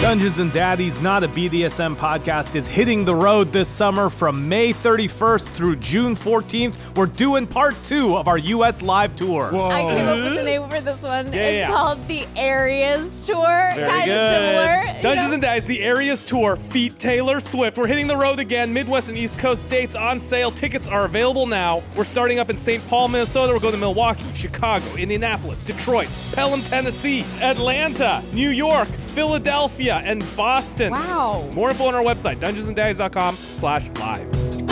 Dungeons and Daddies, not a BDSM podcast, is hitting the road this summer from May 31st through June 14th. We're doing part 2 of our U.S. live tour. Whoa. I came up with the name for this one. Yeah, it's called the Areas Tour. Very Kind good. of similar. Dungeons and Daddies, the Areas Tour, feat Taylor Swift. We're hitting the road again. Midwest and East Coast states on sale. Tickets are available now. We're starting up in St. Paul, Minnesota. We're going to Milwaukee, Chicago, Indianapolis, Detroit, Pelham, Tennessee, Atlanta, New York, Philadelphia, and Boston. Wow. More info on our website, dungeonsanddaddies.com/live.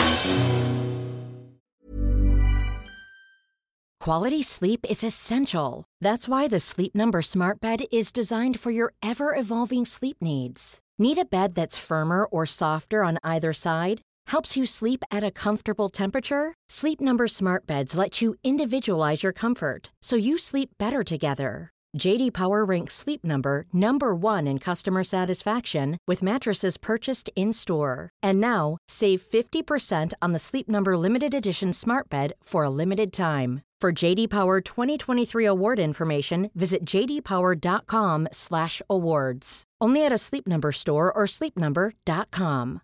Quality sleep is essential. That's why the Sleep Number Smart Bed is designed for your ever-evolving sleep needs. Need a bed that's firmer or softer on either side? Helps you sleep at a comfortable temperature? Sleep Number Smart Beds let you individualize your comfort, so you sleep better together. J.D. Power ranks Sleep Number number 1 in customer satisfaction with mattresses purchased in-store. And now, save 50% on the Sleep Number Limited Edition Smart Bed for a limited time. For J.D. Power 2023 award information, visit jdpower.com/awards. Only at a Sleep Number store or sleepnumber.com.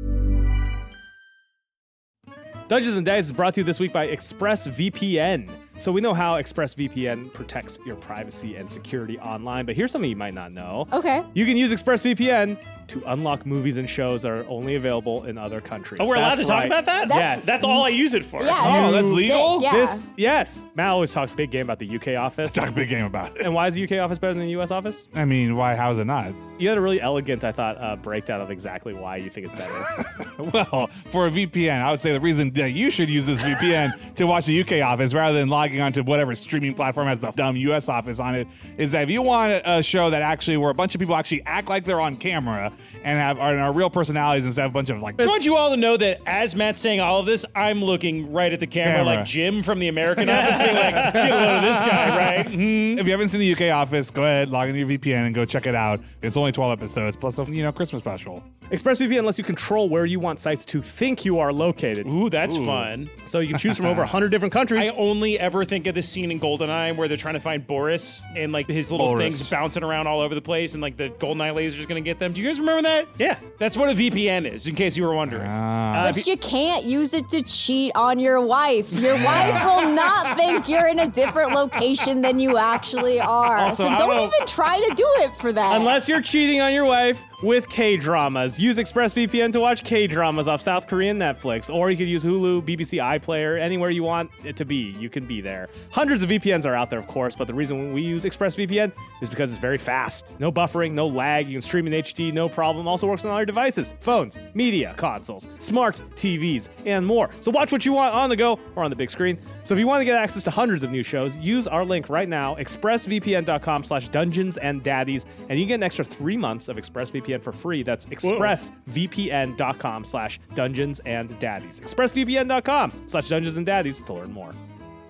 Dungeons and Daddies is brought to you this week by ExpressVPN. So we know how ExpressVPN protects your privacy and security online, but here's something you might not know. Okay. You can use ExpressVPN to unlock movies and shows that are only available in other countries. Oh, we're allowed to talk about that? Yes. That's all I use it for. Yeah, that's legal? sick, yeah. Yes. Matt always talks big game about the UK office. Talk a big game about it. And why is the UK office better than the US office? I mean, why? How's it not? You had a really elegant, I thought, breakdown of exactly why you think it's better. Well, for a VPN, I would say the reason that you should use this VPN to watch the UK office rather than logging onto whatever streaming platform has the dumb US office on it is that if you want a show that actually where a bunch of people actually act like they're on camera and are real personalities instead of a bunch of like. I just want you all to know that as Matt's saying all of this, I'm looking right at the camera. Like Jim from the American office being like, get a load of this guy, right? If you haven't seen the UK office, go ahead, log into your VPN and go check it out. It's only 12 episodes plus a Christmas special. ExpressVPN lets you control where you want sites to think you are located. Ooh, that's fun. So you can choose from over 100 different countries. I only ever think of this scene in GoldenEye where they're trying to find Boris and like his little things bouncing around all over the place and like the GoldenEye laser's gonna get them. Do you guys remember that? Yeah. That's what a VPN is, in case you were wondering. But you can't use it to cheat on your wife. Your wife will not think you're in a different location than you actually are. Also, so don't even try to do it for that. Unless you're cheating on your wife with K-dramas. Use ExpressVPN to watch K-dramas off South Korean Netflix, or you could use Hulu, BBC iPlayer, anywhere you want it to be. You can be there. Hundreds of VPNs are out there, of course, but the reason we use ExpressVPN is because it's very fast. No buffering, no lag. You can stream in HD, no problem. Also works on all your devices, phones, media consoles, smart TVs, and more. So watch what you want on the go or on the big screen. So if you want to get access to hundreds of new shows, use our link right now, expressvpn.com/dungeonsanddaddies, and you get an extra 3 months of ExpressVPN for free. That's expressvpn.com/dungeonsanddaddies. expressvpn.com/dungeonsanddaddies to learn more.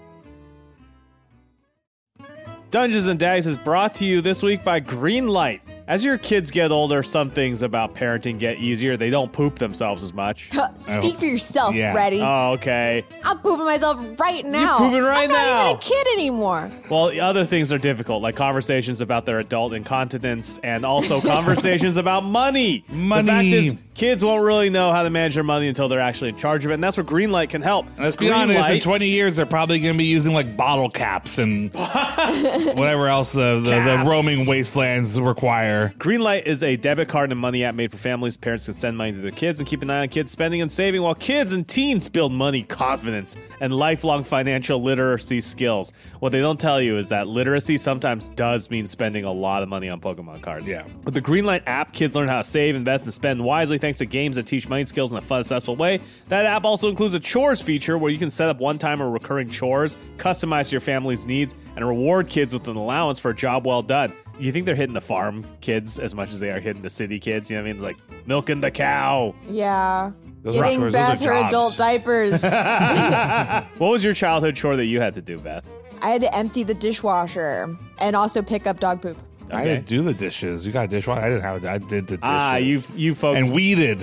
Dungeons and Daddies is brought to you this week by Greenlight. As your kids get older, some things about parenting get easier. They don't poop themselves as much. Speak for yourself, Yeah. Freddie. Oh, okay. I'm pooping myself right now. pooping right I'm now. not even a kid anymore. Well, the other things are difficult, like conversations about their adult incontinence and also conversations about money. Money. The fact is, kids won't really know how to manage their money until they're actually in charge of it, and that's where Greenlight can help. Let's be honest, in 20 years, they're probably going to be using like bottle caps and whatever else the roaming wastelands require. Greenlight is a debit card and money app made for families. Parents can send money to their kids and keep an eye on kids' spending and saving, while kids and teens build money confidence and lifelong financial literacy skills. What they don't tell you is that literacy sometimes does mean spending a lot of money on Pokemon cards. Yeah. With the Greenlight app, kids learn how to save, invest, and spend wisely thanks to games that teach money skills in a fun, accessible way. That app also includes a chores feature where you can set up one-time or recurring chores, customize to your family's needs, and reward kids with an allowance for a job well done. You think they're hitting the farm kids as much as they are hitting the city kids? You know what I mean? It's like milking the cow. Yeah. Those are Getting chores, Beth those are her jobs. adult diapers. What was your childhood chore that you had to do, Beth? I had to empty the dishwasher and also pick up dog poop. I didn't do the dishes. You got a dishwasher? I didn't have it. I did the dishes. You folks. And weeded.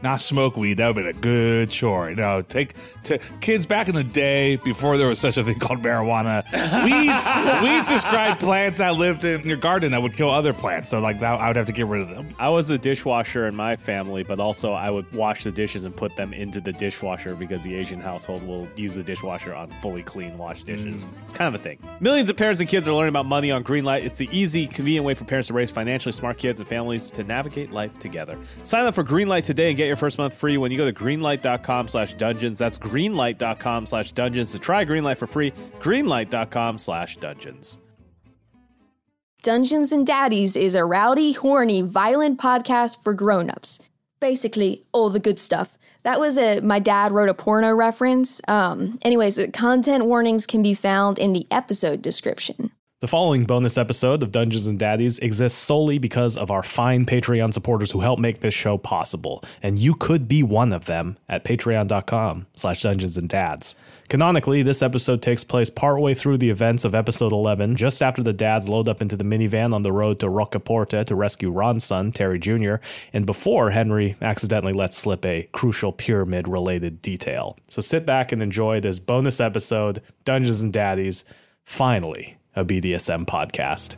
not smoke weed. That would have been a good chore. You know, take kids back in the day before there was such a thing called marijuana. Weeds described plants that lived in your garden that would kill other plants. So like that, I would have to get rid of them. I was the dishwasher in my family, but also I would wash the dishes and put them into the dishwasher because the Asian household will use the dishwasher on fully clean washed dishes. It's kind of a thing. Millions of parents and kids are learning about money on Greenlight. It's the easy, convenient way for parents to raise financially smart kids and families to navigate life together. Sign up for Greenlight today and get your first month free when you go to greenlight.com/dungeons. That's greenlight.com/dungeons to try Greenlight for free. Greenlight.com/dungeons. Dungeons and Daddies is a rowdy, horny, violent podcast for grown-ups. Basically, all the good stuff. That was my dad wrote a porno reference. Anyways, content warnings can be found in the episode description. The following bonus episode of Dungeons and Daddies exists solely because of our fine Patreon supporters who help make this show possible. And you could be one of them at patreon.com/dungeonsanddads. Canonically, this episode takes place partway through the events of episode 11, just after the dads load up into the minivan on the road to Roccaporta to rescue Ron's son, Terry Jr., and before Henry accidentally lets slip a crucial pyramid-related detail. So sit back and enjoy this bonus episode, Dungeons and Daddies, finally a BDSM podcast.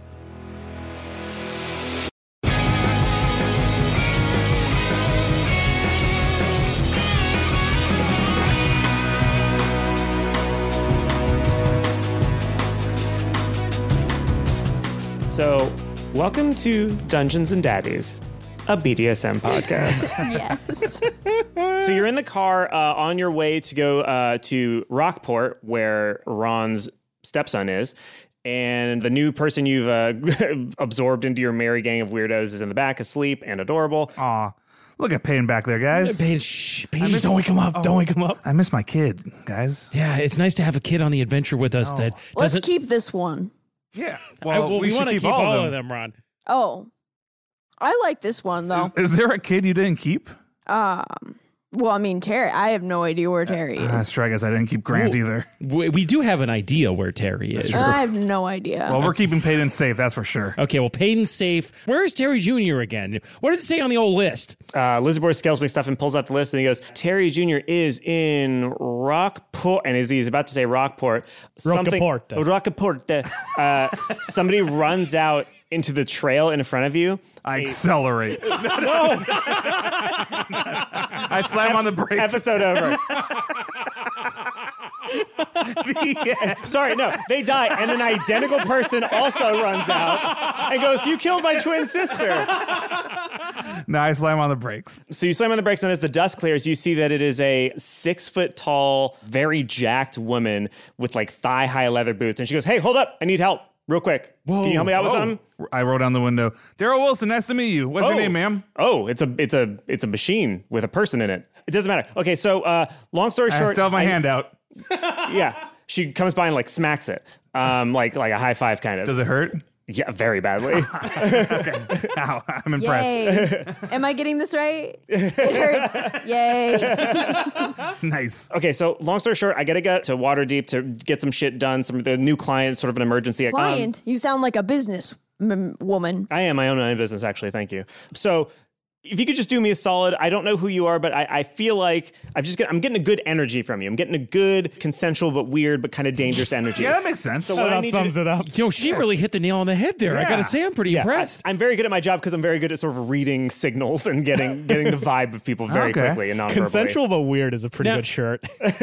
So, welcome to Dungeons and Daddies, a BDSM podcast. Yes. So you're in the car on your way to go to Rockport, where Ron's stepson is, and the new person you've absorbed into your merry gang of weirdos is in the back, asleep and adorable. Aw, look at Payne back there, guys. Payne, shh, Payne, don't wake him up. Don't wake him up. I miss my kid, guys. Yeah, it's nice to have a kid on the adventure with us that Let's doesn't... keep this one. Yeah. Well, we should want to keep all of them, Ron. Oh, I like this one, though. Is there a kid you didn't keep? Well, I mean, Terry, I have no idea where Terry is. That's true. I guess I didn't keep Grant either. We do have an idea where Terry is. I have no idea. Well, we're keeping Payton safe, that's for sure. Okay, well, Payton's safe. Where's Terry Jr. again? What does it say on the old list? Lizzie Boy scales me stuff and pulls out the list, and he goes, Terry Jr. is in Rockport, and as he's about to say Rockport, somebody runs out into the trail in front of you. I accelerate. No. I slam on the brakes. Episode over. Sorry, no, they die, and an identical person also runs out and goes, you killed my twin sister. No, I slam on the brakes. So you slam on the brakes, and as the dust clears, you see that it is a 6 foot tall, very jacked woman with like thigh-high leather boots, and she goes, hey, hold up, I need help. Real quick. Whoa, can you help me out with something? I roll down the window. Daryl Wilson, nice to meet you. What's your name, ma'am? Oh, it's a machine with a person in it. It doesn't matter. Okay, so long story short, I still have my hand out. Yeah, she comes by and like smacks it, like a high five kind of. Does it hurt? Yeah, very badly. Okay. Ow, I'm impressed. Yay. Am I getting this right? It hurts. Yay. Nice. Okay, so long story short, I gotta get to Waterdeep to get some shit done. The new client, sort of an emergency. Client? You sound like a business woman. I am. I own my own business, actually. Thank you. So if you could just do me a solid, I don't know who you are, but I feel like I'm getting a good energy from you. I'm getting a good, consensual, but weird, but kind of dangerous energy. Yeah, that makes sense. So what I need sums it up. You know, she really hit the nail on the head there. Yeah. I gotta say, I'm pretty impressed. I'm very good at my job because I'm very good at sort of reading signals and getting the vibe of people very quickly and non-verbally. Consensual but weird is a pretty Now- good shirt.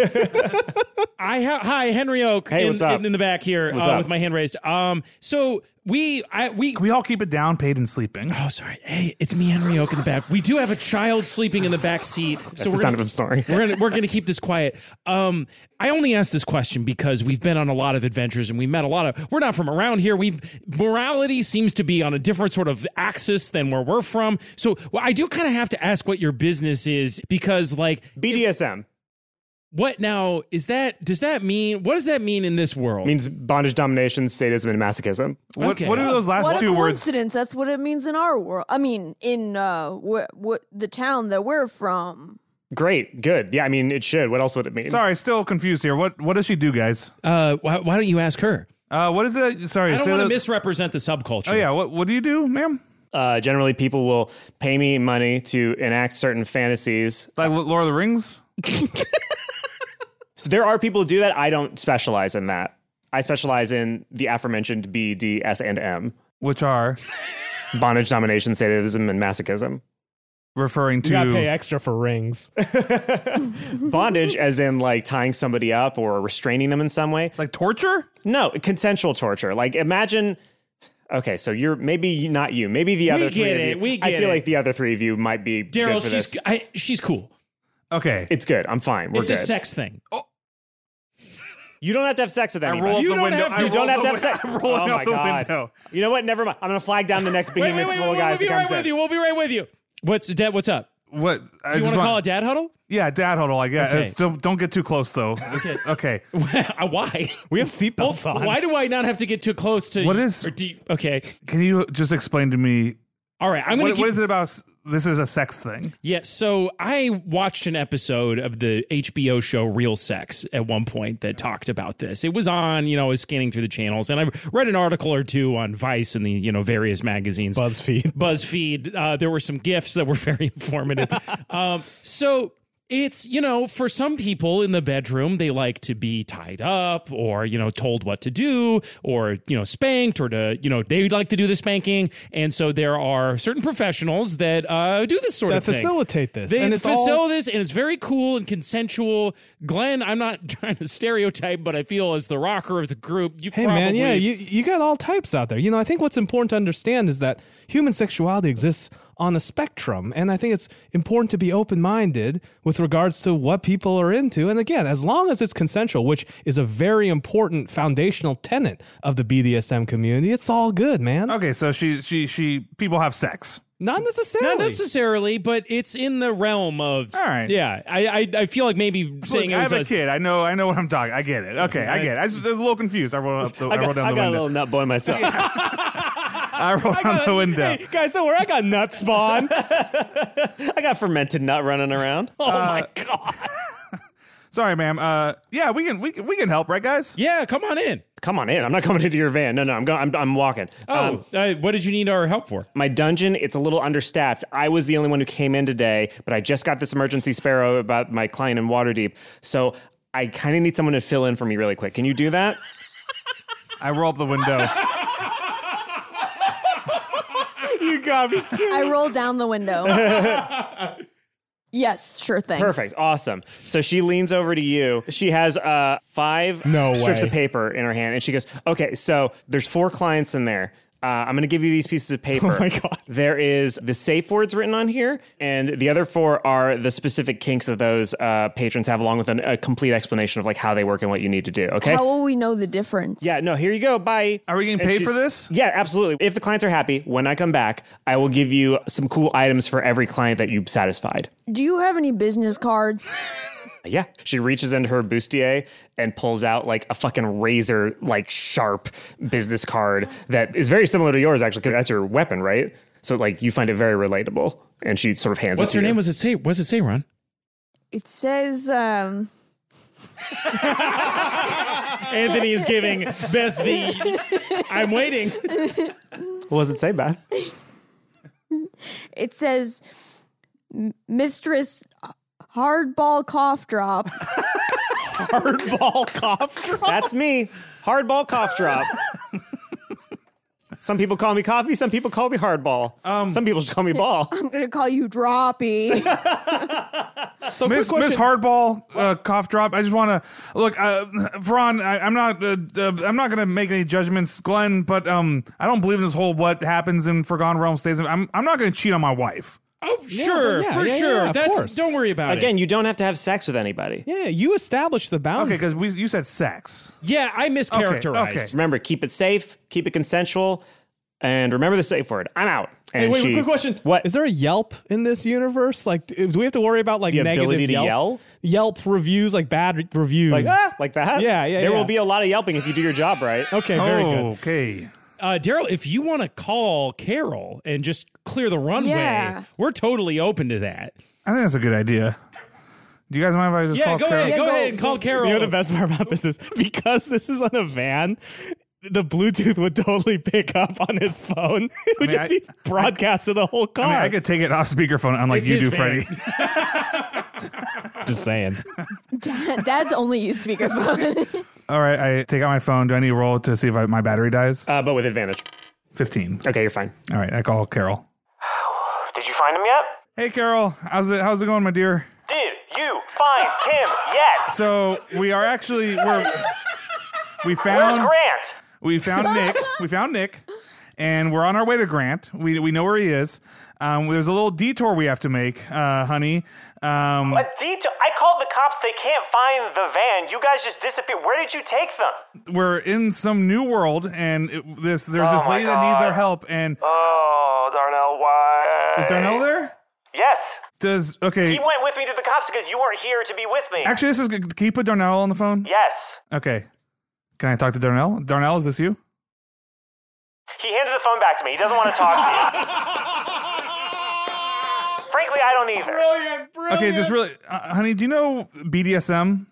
Hi, Henry Oak. Hey, what's up? In the back here What's up? with my hand raised. So we Can we all keep it down? Payton's sleeping. Oh, sorry. Hey, it's me, Henry Oak, in the back. We do have a child sleeping in the back seat, That's the sound of him snoring. we're gonna keep this quiet. I only asked this question because we've been on a lot of adventures and we met a lot of. We're not from around here. Morality seems to be on a different sort of axis than where we're from. So I do kind of have to ask what your business is because, like, BDSM what now is that? Does that mean? What does that mean in this world? means bondage, domination, sadism, and masochism. What Okay. are those last What a two words? coincidence. That's what it means in our world. I mean, in what the town that we're from. Great, good. Yeah, I mean, it should. What else would it mean? Sorry, still confused here. What does she do, guys? Why don't you ask her? What is it? Sorry, I don't say want to that- misrepresent the subculture. Oh yeah, what do you do, ma'am? Generally, people will pay me money to enact certain fantasies. Like Lord of the Rings? So there are people who do that. I don't specialize in that. I specialize in the aforementioned B, D, S, and M. Which are Bondage, domination, sadism, and masochism. referring to... You gotta pay extra for rings. Bondage, as in like tying somebody up or restraining them in some way. Like torture? No, consensual torture. Like imagine... Okay, so you're maybe not you. Maybe the other three of you. I feel like the other three of you might be Daryl, good for this. she's cool. Okay. It's good. I'm fine. We're It's good. a sex thing. You don't have to have sex with I anybody. roll up You the don't window. have to. You don't have to have sex. I'm rolling Oh out my the God. window. You know what? Never mind. I'm going to flag down the next behemoth full of guys We'll be that right comes with in. you. We'll be right with you. What's up? What? Do you want to call a dad huddle? Yeah, dad huddle, I guess. Okay. So don't get too close, though. Okay. Why? We have seatbelts on. Why do I not have to get too close to... What is- Okay. Can you just explain to me, All right. I'm going to what is it about this is a sex thing? Yeah, so I watched an episode of the HBO show Real Sex at one point that talked about this. It was on, I was scanning through the channels, and I've read an article or two on Vice and the, various magazines. BuzzFeed. There were some GIFs that were very informative. So it's, for some people in the bedroom, they like to be tied up or, told what to do or, spanked or they like to do the spanking. And so there are certain professionals that do this sort of thing. Facilitate this. They and it's facilitate this, and it's very cool and consensual. Glenn, I'm not trying to stereotype, but I feel as the rocker of the group, Hey, man, yeah, you got all types out there. I think what's important to understand is that human sexuality exists on a spectrum, and I think it's important to be open-minded with regards to what people are into. And again, as long as it's consensual, which is a very important foundational tenet of the BDSM community, it's all good, man. Okay, so she people have sex. Not necessarily. Not necessarily, but it's in the realm of. All right. Yeah, I feel like maybe saying Look, I it have was a kid. I know what I'm talking. I get it. Okay, I get it. I was a little confused. I wrote down the I got a window. little nut boy myself. I rolled down the window. Hey, guys, don't worry, I got nut spawn. I got fermented nut running around. Oh my God. Sorry, ma'am. Yeah, we can help, right, guys? Yeah, come on in. Come on in. I'm not coming into your van. No, I'm walking. What did you need our help for? My dungeon, it's a little understaffed. I was the only one who came in today, but I just got this emergency sparrow about my client in Waterdeep. So I kind of need someone to fill in for me really quick. Can you do that? I roll up the window. You got me. I roll down the window. Yes, sure thing. Perfect. Awesome. So she leans over to you. She has 5 strips way. of paper in her hand, and she goes, okay, so there's 4 clients in there. I'm going to give you these pieces of paper. Oh my God. There is the safe words written on here, and the other 4 are the specific kinks that those patrons have, along with a complete explanation of like how they work and what you need to do. Okay. How will we know the difference? Yeah, no, here you go. Bye. Are we getting And paid she's- for this? Yeah, absolutely. If the clients are happy, when I come back, I will give you some cool items for every client that you've satisfied. Do you have any business cards? Yeah. She reaches into her bustier and pulls out like a fucking razor, like sharp business card that is very similar to yours, actually, because that's your weapon, right? So like you find it very relatable. And she sort of hands it What's to her you. name? What does it say, Ron? It says, Anthony is giving Beth the. I'm waiting. What does it say, Beth? it says, Mistress Hardball Cough Drop. Hardball cough drop. That's me. Hardball cough drop. Some people call me coffee. Some people call me hardball. Some people just call me ball. I'm going to call you Droppy. So Miss Hardball, cough drop. I just want to look, Veron. I'm not going to make any judgments, Glenn. But I don't believe in this whole what happens in Forgotten Realms stays. I'm not going to cheat on my wife. Oh, sure, yeah, for yeah, sure. yeah, of That's course. don't worry about Again, it. you don't have to have sex with anybody. Yeah, you established the boundary. Okay, because you said sex. Yeah, I mischaracterized. Okay. Remember, keep it safe, keep it consensual, and remember the safe word. I'm out. Hey, And wait, she, quick question. What? Is there a Yelp in this universe? Like, do we have to worry about like The negative ability to yell? Yelp reviews, like bad reviews? like that? Yeah. There will be a lot of yelping if you do your job right. Okay, very good. Okay. Daryl, if you want to call Carol and just clear the runway, Yeah. we're totally open to that. I think that's a good idea. Do you guys mind if I just Yeah, call go Carol? ahead. Go go. ahead and call Carol. You know the best part about this is because this is on a van. the Bluetooth would totally pick up on his phone. It would just be broadcast to the whole car. I mean, I could take it off speakerphone unlike It's you his do, van. Freddie. Just saying. Dad's only use speakerphone. All right, I take out my phone. Do I need to roll to see if my battery dies? But with advantage. 15. Okay, you're fine. All right, I call Carol. Did you find him yet? Hey, Carol. How's it going, my dear? Did you find him yet? So we are actually we Where's found Grant? we found Nick, and we're on our way to Grant. We know where he is. There's a little detour we have to make, honey. A detour? I called the cops. They can't find the van. You guys just disappeared. Where did you take them? We're in some new world, and there's this my lady that needs God. our help. And Oh, Darnell, why? is Darnell there? Yes. Okay? He went with me to the cops because you weren't here to be with me. Actually, this is good. Can you put Darnell on the phone? Yes. Okay. Can I talk to Darnell? Darnell, is this you? He handed the phone back to me. He doesn't want to talk to you. Frankly, I don't either. Brilliant. Okay, just really, honey, do you know BDSM?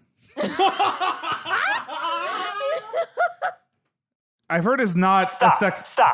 I've heard it's not a sex. Stop.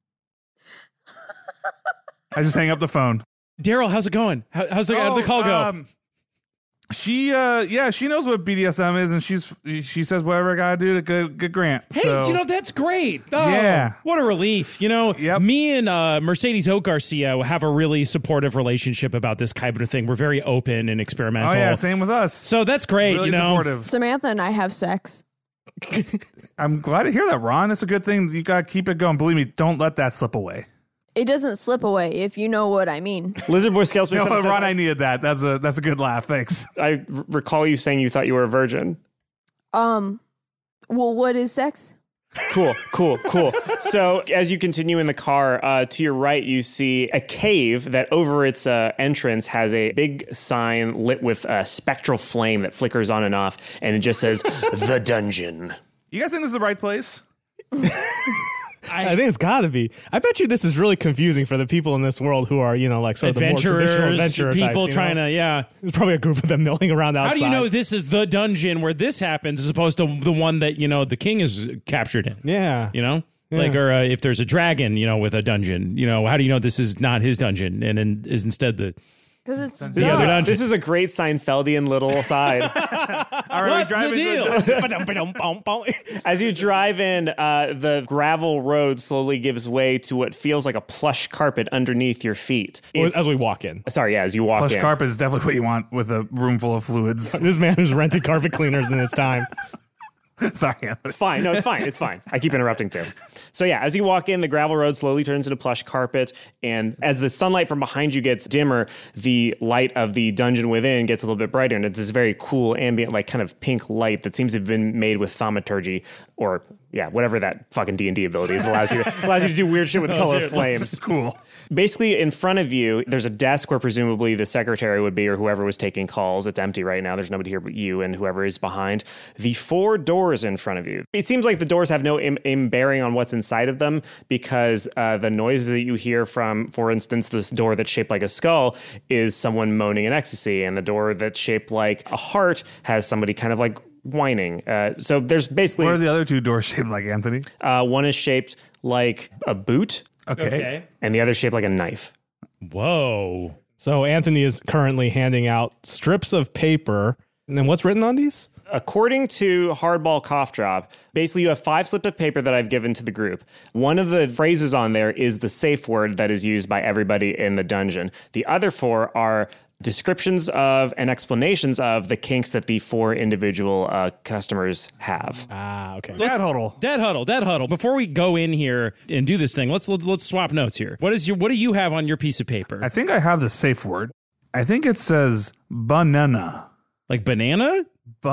I just hang up the phone. Daryl, how's it going? How's the call go? She knows what BDSM is, and she says whatever I gotta do to get Grant. Hey, so. that's great. Oh, Yeah. What a relief. Yep. Me and Mercedes Oak Garcia have a really supportive relationship about this kind of thing. We're very open and experimental. Oh yeah, same with us. So that's great. Really you know, supportive. Samantha and I have sex. I'm glad to hear that, Ron. It's a good thing. You gotta keep it going. Believe me, don't let that slip away. It doesn't slip away, if you know what I mean. Lizard Boy Scale Space No, Seven says, Ron, I needed that. That's a good laugh. Thanks. I recall you saying you thought you were a virgin. Well, what is sex? Cool. So as you continue in the car, to your right, you see a cave that over its entrance has a big sign lit with a spectral flame that flickers on and off, and it just says, The Dungeon. You guys think this is the right place? I think it's got to be. I bet you this is really confusing for the people in this world who are, like sort of the more traditional adventurers, adventurer people types, trying to, yeah. There's probably a group of them milling around outside. How do you know this is the dungeon where this happens as opposed to the one that, the king is captured in? Yeah. Like, or if there's a dragon, with a dungeon, how do you know this is not his dungeon and is instead the... Because it's This is a great Seinfeldian little aside. All right, As you drive in, the gravel road slowly gives way to what feels like a plush carpet underneath your feet. As we walk in. Sorry, as you walk Plush in. carpet is definitely what you want with a room full of fluids. This man who's rented carpet cleaners in his time. Sorry. It's fine. No, it's fine. It's fine. I keep interrupting too. So yeah, as you walk in, the gravel road slowly turns into plush carpet. And as the sunlight from behind you gets dimmer, the light of the dungeon within gets a little bit brighter. And it's this very cool ambient, like kind of pink light that seems to have been made with thaumaturgy or whatever that fucking D&D ability is allows you to do weird shit with color flames. Cool. Basically, in front of you, there's a desk where presumably the secretary would be or whoever was taking calls. It's empty right now. There's nobody here but you and whoever is behind. The 4 doors in front of you. It seems like the doors have no bearing on what's inside of them because the noises that you hear from, for instance, this door that's shaped like a skull is someone moaning in ecstasy. And the door that's shaped like a heart has somebody kind of like whining. So there's basically... What are the other 2 doors shaped like, Anthony? One is shaped like a boot. Okay. And the other shaped like a knife. Whoa. So Anthony is currently handing out strips of paper. And then what's written on these? According to Hardball Cough Drop, basically you have 5 slips of paper that I've given to the group. One of the phrases on there is the safe word that is used by everybody in the dungeon. The other 4 are descriptions of and explanations of the kinks that the 4 individual customers have. Ah, okay. Dead huddle. Before we go in here and do this thing, let's swap notes here. What do you have on your piece of paper? I think I have the safe word. I think it says banana. Like banana?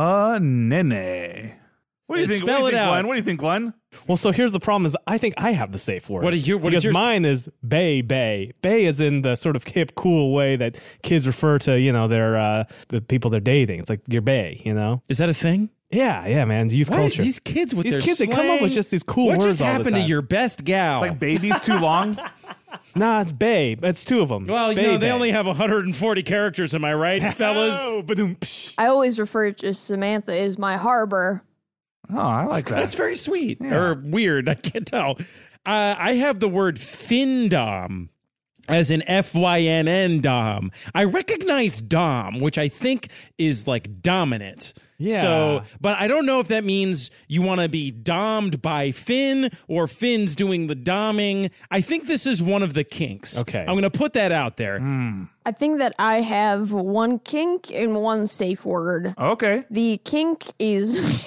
Banana. What do you think? Spell it out. Glenn? What do you think, Glenn? Well, so here's the problem is I think I have the safe word. What is because yours? mine is bae. Bae is in the sort of hip, cool way that kids refer to, their the people they're dating. It's like you're bae, Is that a thing? Yeah, man. It's youth culture. These kids with these their kids, they come up with just these cool what words just all the happened to time. your best gal? It's like baby's too long. Nah, it's bae. It's 2 of them. Well, Bae, they bae. only have 140 characters, am I right, fellas? Oh, ba-doom, psh. I always refer to Samantha as my harbor. Oh, I like that. That's very sweet or weird. I can't tell. I have the word findom as in FYNN dom. I recognize dom, which I think is like dominant. Yeah. So, but I don't know if that means you want to be dommed by Finn or Finn's doing the doming. I think this is one of the kinks. Okay. I'm going to put that out there. I think that I have one kink and one safe word. Okay. The kink is.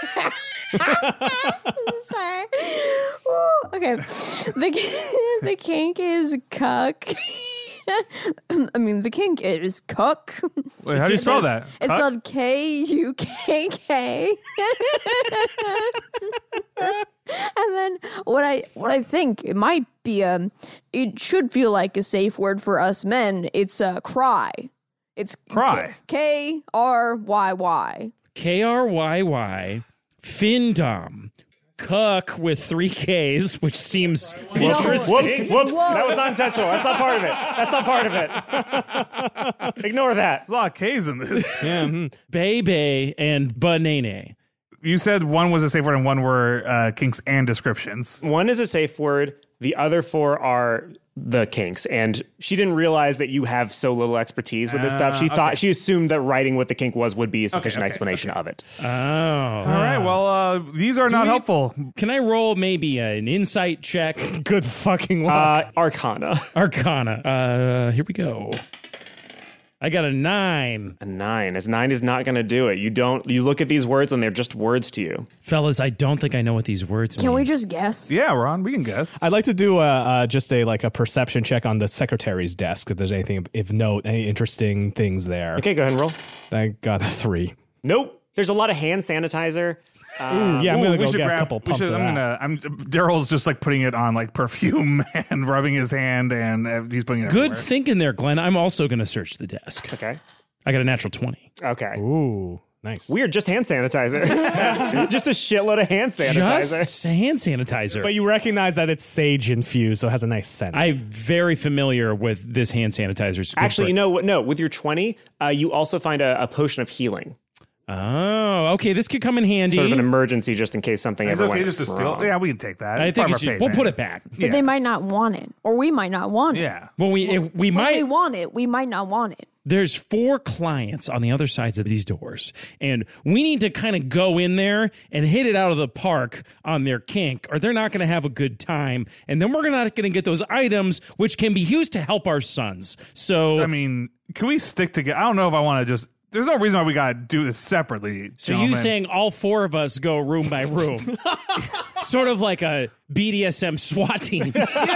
Sorry. Woo. Okay. The kink is cuck. I mean, the kink is cuck. Wait, how do you spell that? It's Cuck? spelled K-U-K-K. And then what I think it might be it should feel like a safe word for us men. It's cry. It's Cry. K-R-Y-Y. KRYY, Findom, cuck with 3 Ks, which seems interesting. Whoops. That was not intentional. That's not part of it. Ignore that. There's a lot of K's in this. Bebe and banane. You said one was a safe word and one were kinks and descriptions. One is a safe word. The other 4 are the kinks. And she didn't realize that you have so little expertise with this stuff. She assumed that writing what the kink would be a sufficient explanation of it. Oh. All right. Well, these are not helpful. Can I roll maybe an insight check? Good fucking luck. Arcana. Arcana. Here we go. I got a 9. A 9. As 9 is not going to do it. You look at these words and they're just words to you. Fellas, I don't think I know what these words mean. Can we just guess? Yeah, Ron, we can guess. I'd like to do just a perception check on the secretary's desk if there's anything of note, any interesting things there. Okay, go ahead and roll. I got a 3. Nope. There's a lot of hand sanitizer. Yeah, I'm gonna go get a couple pumps of that. Daryl's just like putting it on like perfume and rubbing his hand, and he's putting it Good everywhere. thinking there, Glenn. I'm also going to search the desk. Okay. I got a natural 20. Okay. Ooh, nice. Weird, just hand sanitizer. Just a shitload of hand sanitizer. Just hand sanitizer. But you recognize that it's sage infused, so it has a nice scent. I'm very familiar with this hand sanitizer. Actually, you know what? No, with your 20, you also find a potion of healing. Oh, okay. This could come in handy. Sort of an emergency just in case something It's ever okay went just to steal. wrong. Yeah, we can take that. I It's think part of our we'll payment. put it back. But they might not want it, or we might not want it. Yeah. Well, we When we might. want it, we might not want it. There's 4 clients on the other sides of these doors, and we need to kind of go in there and hit it out of the park on their kink, or they're not going to have a good time, and then we're not going to get those items which can be used to help our sons. So, I mean, can we stick together? I don't know if I want to just. There's no reason why we got to do this separately. so you gentlemen. saying all 4 of us go room by room, sort of like a BDSM SWAT team.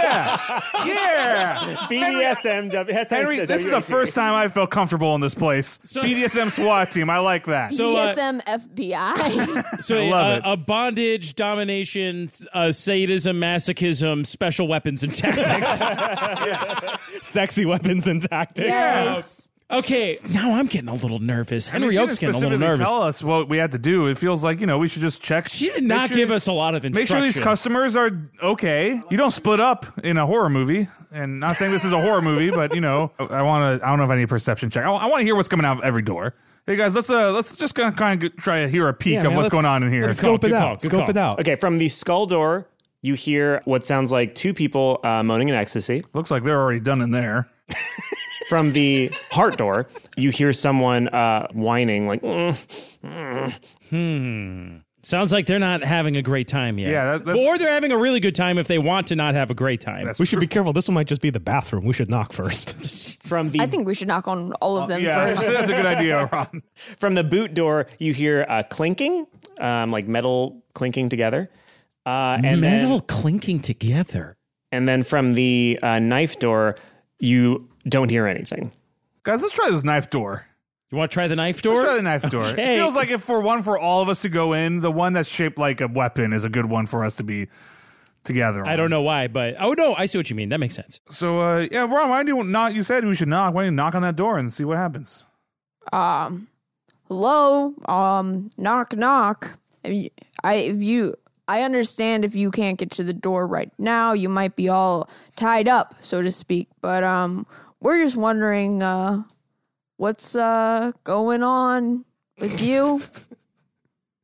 Yeah. BDSM. Henry, this is the first time I felt comfortable in this place. BDSM SWAT team. I like that. So, DSM FBI. So I love it. a bondage, domination, sadism, masochism, special weapons and tactics. Sexy weapons and tactics. Yes. Okay, now I'm getting a little nervous. I mean, Henry she Oak's didn't getting a little specifically nervous. Tell us what we had to do. It feels like, we should just check. She did Make not sure- give us a lot of Make instruction. sure these customers are okay. You don't split up in a horror movie. And not saying this is a horror movie, but I don't know if I need a perception check. I want to hear what's coming out of every door. Hey guys, let's just kind of try to hear a peek of what's going on in here. Let's scope it Good out. call, good Scope call. it out. Okay, from the skull door, you hear what sounds like 2 people moaning in ecstasy. Looks like they're already done in there. From the heart door, you hear someone whining like, Sounds like they're not having a great time yet. Yeah, that's- or they're having a really good time if they want to not have a great time. That's We should be careful. This one might just be the bathroom. We should knock first. From the I think we should knock on all of them Yeah, first. that's a good idea, Ron. from the boot door, you hear clinking, like metal clinking together. And Metal then, clinking together. and then from the knife door, you don't hear anything. Guys, let's try this knife door. You want to try the knife door? Let's try the knife door. Okay. It feels like if for all of us to go in, the one that's shaped like a weapon is a good one for us to be together on. I don't know why, but no, I see what you mean. That makes sense. So, Ron, why do you not? You said we should knock. Why don't you knock on that door and see what happens? Hello, knock knock. I understand if you can't get to the door right now, you might be all tied up, so to speak. But we're just wondering what's going on with you.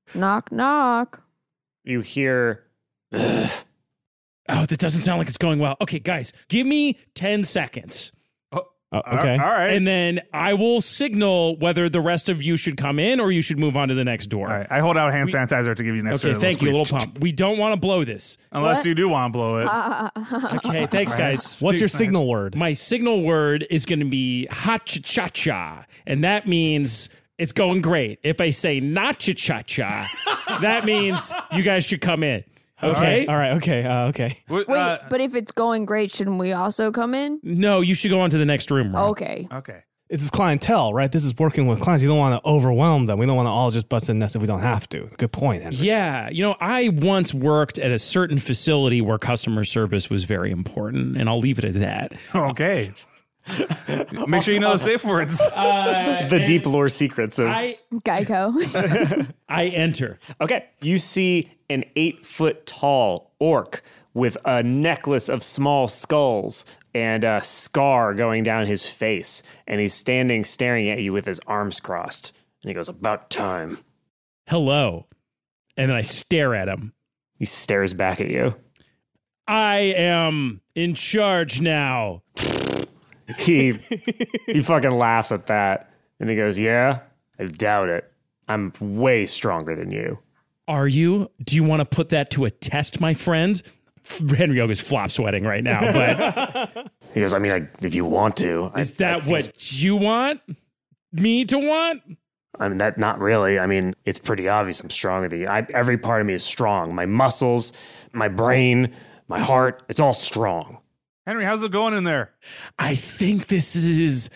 Knock, knock. You hear, Oh, that doesn't sound like it's going well. Okay, guys, give me 10 seconds. Okay. All right. And then I will signal whether the rest of you should come in or you should move on to the next door. All right. I hold out hand sanitizer to give you next. Okay, thank you, little pump. We don't want to blow this. Unless What? you do want to blow it. Okay, thanks, guys. What's your Nice. signal word? My signal word is going to be ha-cha-cha-cha, and that means it's going great. If I say not-cha-cha-cha, that means you guys should come in. Okay? All right. Okay. Okay. What- Wait, but if it's going great, shouldn't we also come in? No, you should go on to the next room, Rob. Okay. okay. This is clientele, right? This is working with clients. You don't want to overwhelm them. We don't want to all just bust in nest if we don't have to. Good point, Henry. Yeah, I once worked at a certain facility where customer service was very important, and I'll leave it at that. Okay. Make sure you know the safe words. the deep lore secrets of. Geico. I enter. Okay, you see an 8-foot tall orc with a necklace of small skulls and a scar going down his face. And he's standing staring at you with his arms crossed. And he goes, "About time." Hello. And then I stare at him. He stares back at you. I am in charge now. He fucking laughs at that. And he goes, "Yeah? I doubt it. I'm way stronger than you." Are you? Do you want to put that to a test, my friend? Henry Yoga's flop sweating right now, but He goes, "I mean, if you want to." is that what you want me to want? I mean, that not really. I mean, it's pretty obvious I'm stronger than you. Every part of me is strong. My muscles, my brain, my heart, it's all strong. Henry, how's it going in there? I think this is.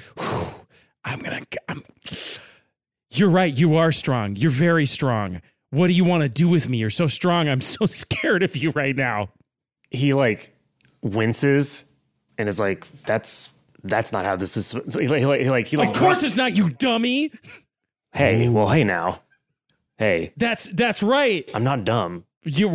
You're right. You are strong. You're very strong. What do you want to do with me? You're so strong. I'm so scared of you right now. He like winces and is like, that's not how this is. He Of course it's not, you dummy. Hey, well, hey now. Hey, That's right. I'm not dumb. You're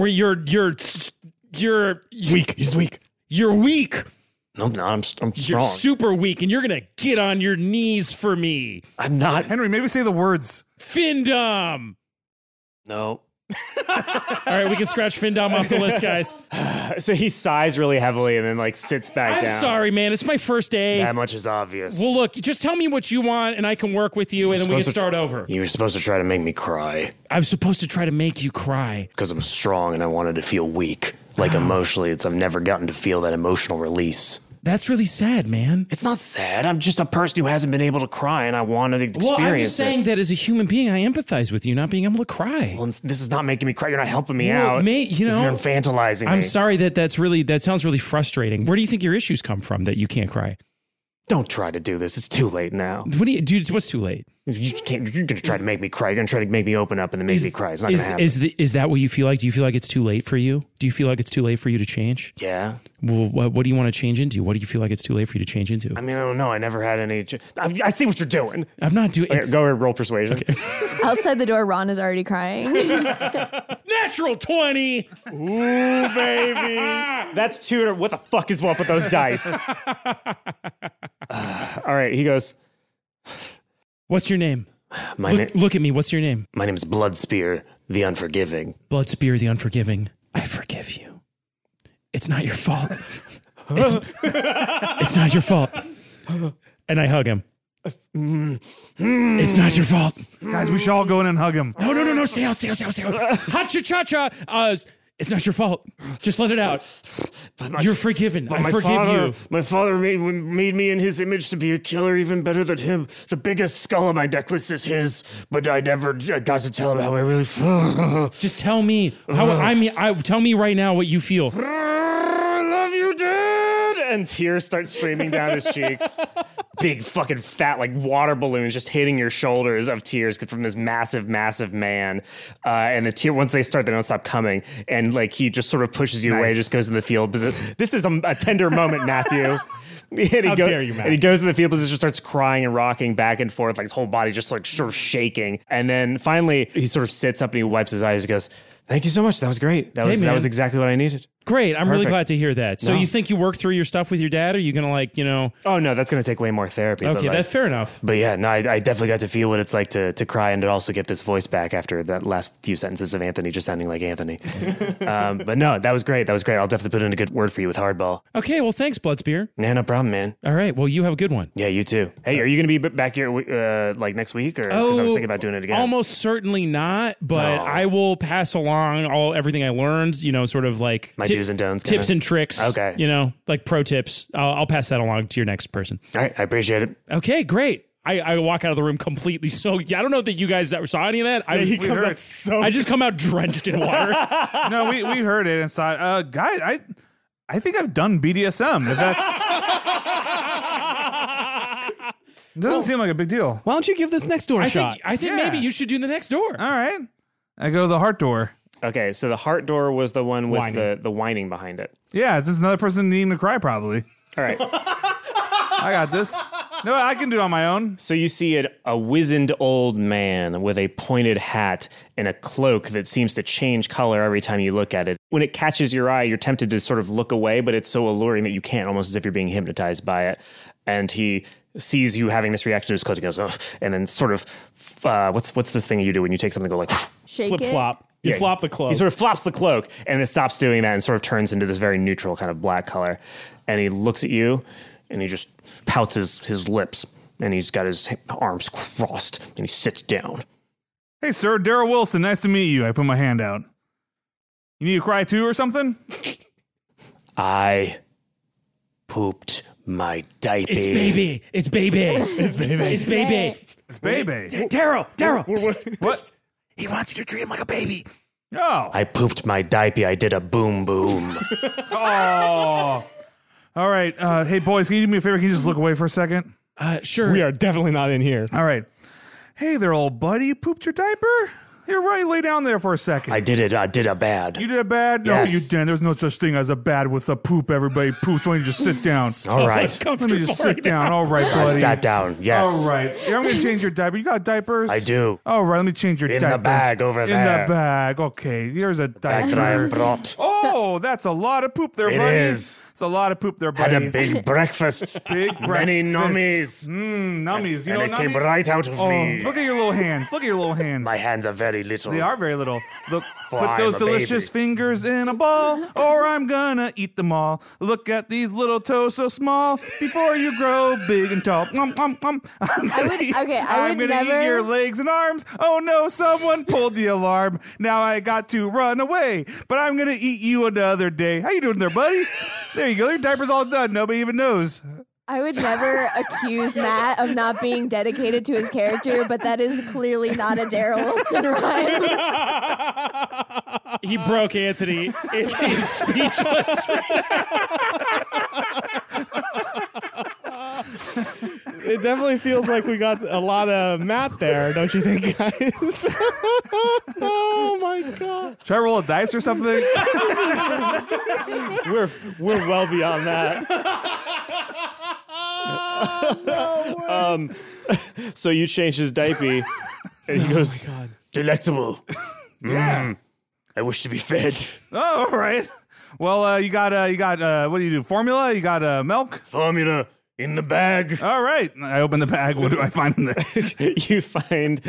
Weak. He's weak. You're weak. No, I'm not. I'm You're strong. super weak, and you're gonna get on your knees for me. I'm not. Henry, maybe say the words. Findom. No. All right, we can scratch Findom off the list, guys. So he sighs really heavily and then like sits back I'm down. sorry, man. It's my first day. That much is obvious. Well, look, just tell me what you want, and I can work with you, and then we can supposed to- start over. You were supposed to try to make me cry I was supposed to try to make you cry. because I'm strong and I wanted to feel weak. Like emotionally, I've never gotten to feel that emotional release. That's really sad, man. It's not sad. I'm just a person who hasn't been able to cry and I wanted to experience Well, I'm just saying it. that as a human being, I empathize with you not being able to cry. Well, this is not making me cry. You're not helping me Well, out. mate, you If know, you're infantilizing me. I'm sorry that sounds really frustrating. Where do you think your issues come from that you can't cry? Don't try to do this. It's too late now. What do you, dude? What's too late? You can't. You're gonna try to make me cry. You're gonna try to make me open up and then make me cry. It's not gonna happen. Is that what you feel like? Do you feel like it's too late for you? Do you feel like it's too late for you to change? Yeah. Well, what do you want to change into? What do you feel like it's too late for you to change into? I mean, I don't know. I never had any. I see what you're doing. I'm not doing. Okay, go ahead, roll persuasion. Outside the door, Ron is already crying. Natural 20. Ooh, baby. That's 200. What the fuck is up with those dice? All right. He goes. What's your name? My Look at me. What's your name? name is Bloodspear, the Unforgiving. Bloodspear the Unforgiving. I forgive you. It's not your fault. It's not your fault. And I hug him. It's not your fault. Guys, we should all go in and hug him. No. Stay out. Ha-cha-cha-cha. It's not your fault. Just let it out. You're forgiven. I forgive you. My father made me in his image to be a killer, even better than him. The biggest skull on my necklace is his, but I never got to tell him how I really feel. Just tell me tell me right now what you feel. I love you, Dad! And tears start streaming down his cheeks. Big fucking fat like water balloons just hitting your shoulders of tears from this massive man. And the tear, once they start, they don't stop coming. And like he just sort of pushes you away, just goes in the field. This is a tender moment, Matthew. How dare you, Matt? And he goes to the field position, starts crying and rocking back and forth, like his whole body just like sort of shaking. And then finally he sort of sits up and he wipes his eyes and goes, "Thank you so much. That was great. That was exactly what I needed." Great. I'm really Perfect. glad to hear that. So No. you think you work through your stuff with your dad? Or are you going to like, Oh no, that's going to take way more therapy. okay, but like- that's fair enough. But yeah, no, I definitely got to feel what it's like to cry and to also get this voice back after that last few sentences of Anthony just sounding like Anthony. But no, that was great. That was great. I'll definitely put in a good word for you with Hardball. Okay, well, thanks, Bloodspear. Yeah, no problem, man. All right, well, you have a good one. Yeah, you too. Hey, are you going to be back here like next week? Or because I was thinking about doing it again. Almost certainly not, but Oh. I will pass along everything I learned, sort of like My do's and don'ts, tips kinda. and tricks. Okay. Like pro tips. I'll pass that along to your next person. All right, I appreciate it. Okay, great. I walk out of the room completely soaked. I don't know that you guys saw any of that. I just come out drenched in water. No, we heard it inside. Guy, I think I've done BDSM. If that's doesn't seem like a big deal. Why don't you give this next door a shot? I think Yeah. maybe you should do the next door. All right, I go to the heart door. Okay, so the heart door was the one with Whining. the whining behind it. Yeah, there's another person needing to cry. Probably. All right. I got this. No, I can do it on my own. So you see a wizened old man with a pointed hat and a cloak that seems to change color every time you look at it. When it catches your eye, you're tempted to sort of look away, but it's so alluring that you can't, almost as if you're being hypnotized by it. And he sees you having this reaction to his cloak. He goes, oh, and then sort of, what's this thing you do when you take something and go like, Shake Flip it. flop. You Yeah, flop the cloak. He sort of flops the cloak and it stops doing that and sort of turns into this very neutral kind of black color. And he looks at you and he just pouts his lips and he's got his arms crossed and he sits down. Hey, sir, Daryl Wilson. Nice to meet you. I put my hand out. You need to cry too or something? I pooped my diaper. It's baby. It's baby. It's baby. It's baby. It's baby. Daryl. What? He wants you to treat him like a baby. Oh. I pooped my diaper. I did a boom boom. Oh. All right. Hey, boys, can you do me a favor? Can you just look away for a second? Sure. We are definitely not in here. All right. Hey there, old buddy. You pooped your diaper? Here, right, lay down there for a second. I did it. I did a bad. You did a bad? No, Yes. you didn't. There's no such thing as a bad with a poop. Everybody poops. Why don't you just sit down? All right. Let me just sit down. All right, I buddy. sat down. Yes. All right. Yeah, I'm going to change your diaper. You got diapers? I do. All right, let me change your In diaper. the bag over In there. the bag. Okay, here's a Bag that I diaper. brought. Oh, that's a lot of poop there, It buddy. is. It's a lot of poop there, buddy. Had a big breakfast. Big Many breakfast. nummies. Nummies. You And know it came nummies? right out of Oh, me. look at your little hands. Look at your little hands. My hands are very little. They are very little. Look, For put I'm those a delicious baby. fingers in a ball, or I'm gonna eat them all. Look at these little toes so small before you grow big and tall. I'm gonna I would eat never- your legs and arms. Oh no, someone pulled the alarm. Now I got to run away, but I'm gonna eat you another day. How you doing there, buddy? There you go. Your diaper's all done. Nobody even knows. I would never accuse Matt of not being dedicated to his character, but that is clearly not a Daryl Wilson rhyme. He broke Anthony. He's speechless. It definitely feels like we got a lot of Matt there, don't you think, guys? Oh my god. Should I roll a dice or something? We're well beyond that. So you change his diaper, and he goes, "Delectable. Yeah. I wish to be fed. Oh, all right. Well, you got what do you do? Formula? You got milk? Formula in the bag." All right. I open the bag. What do I find in there? You find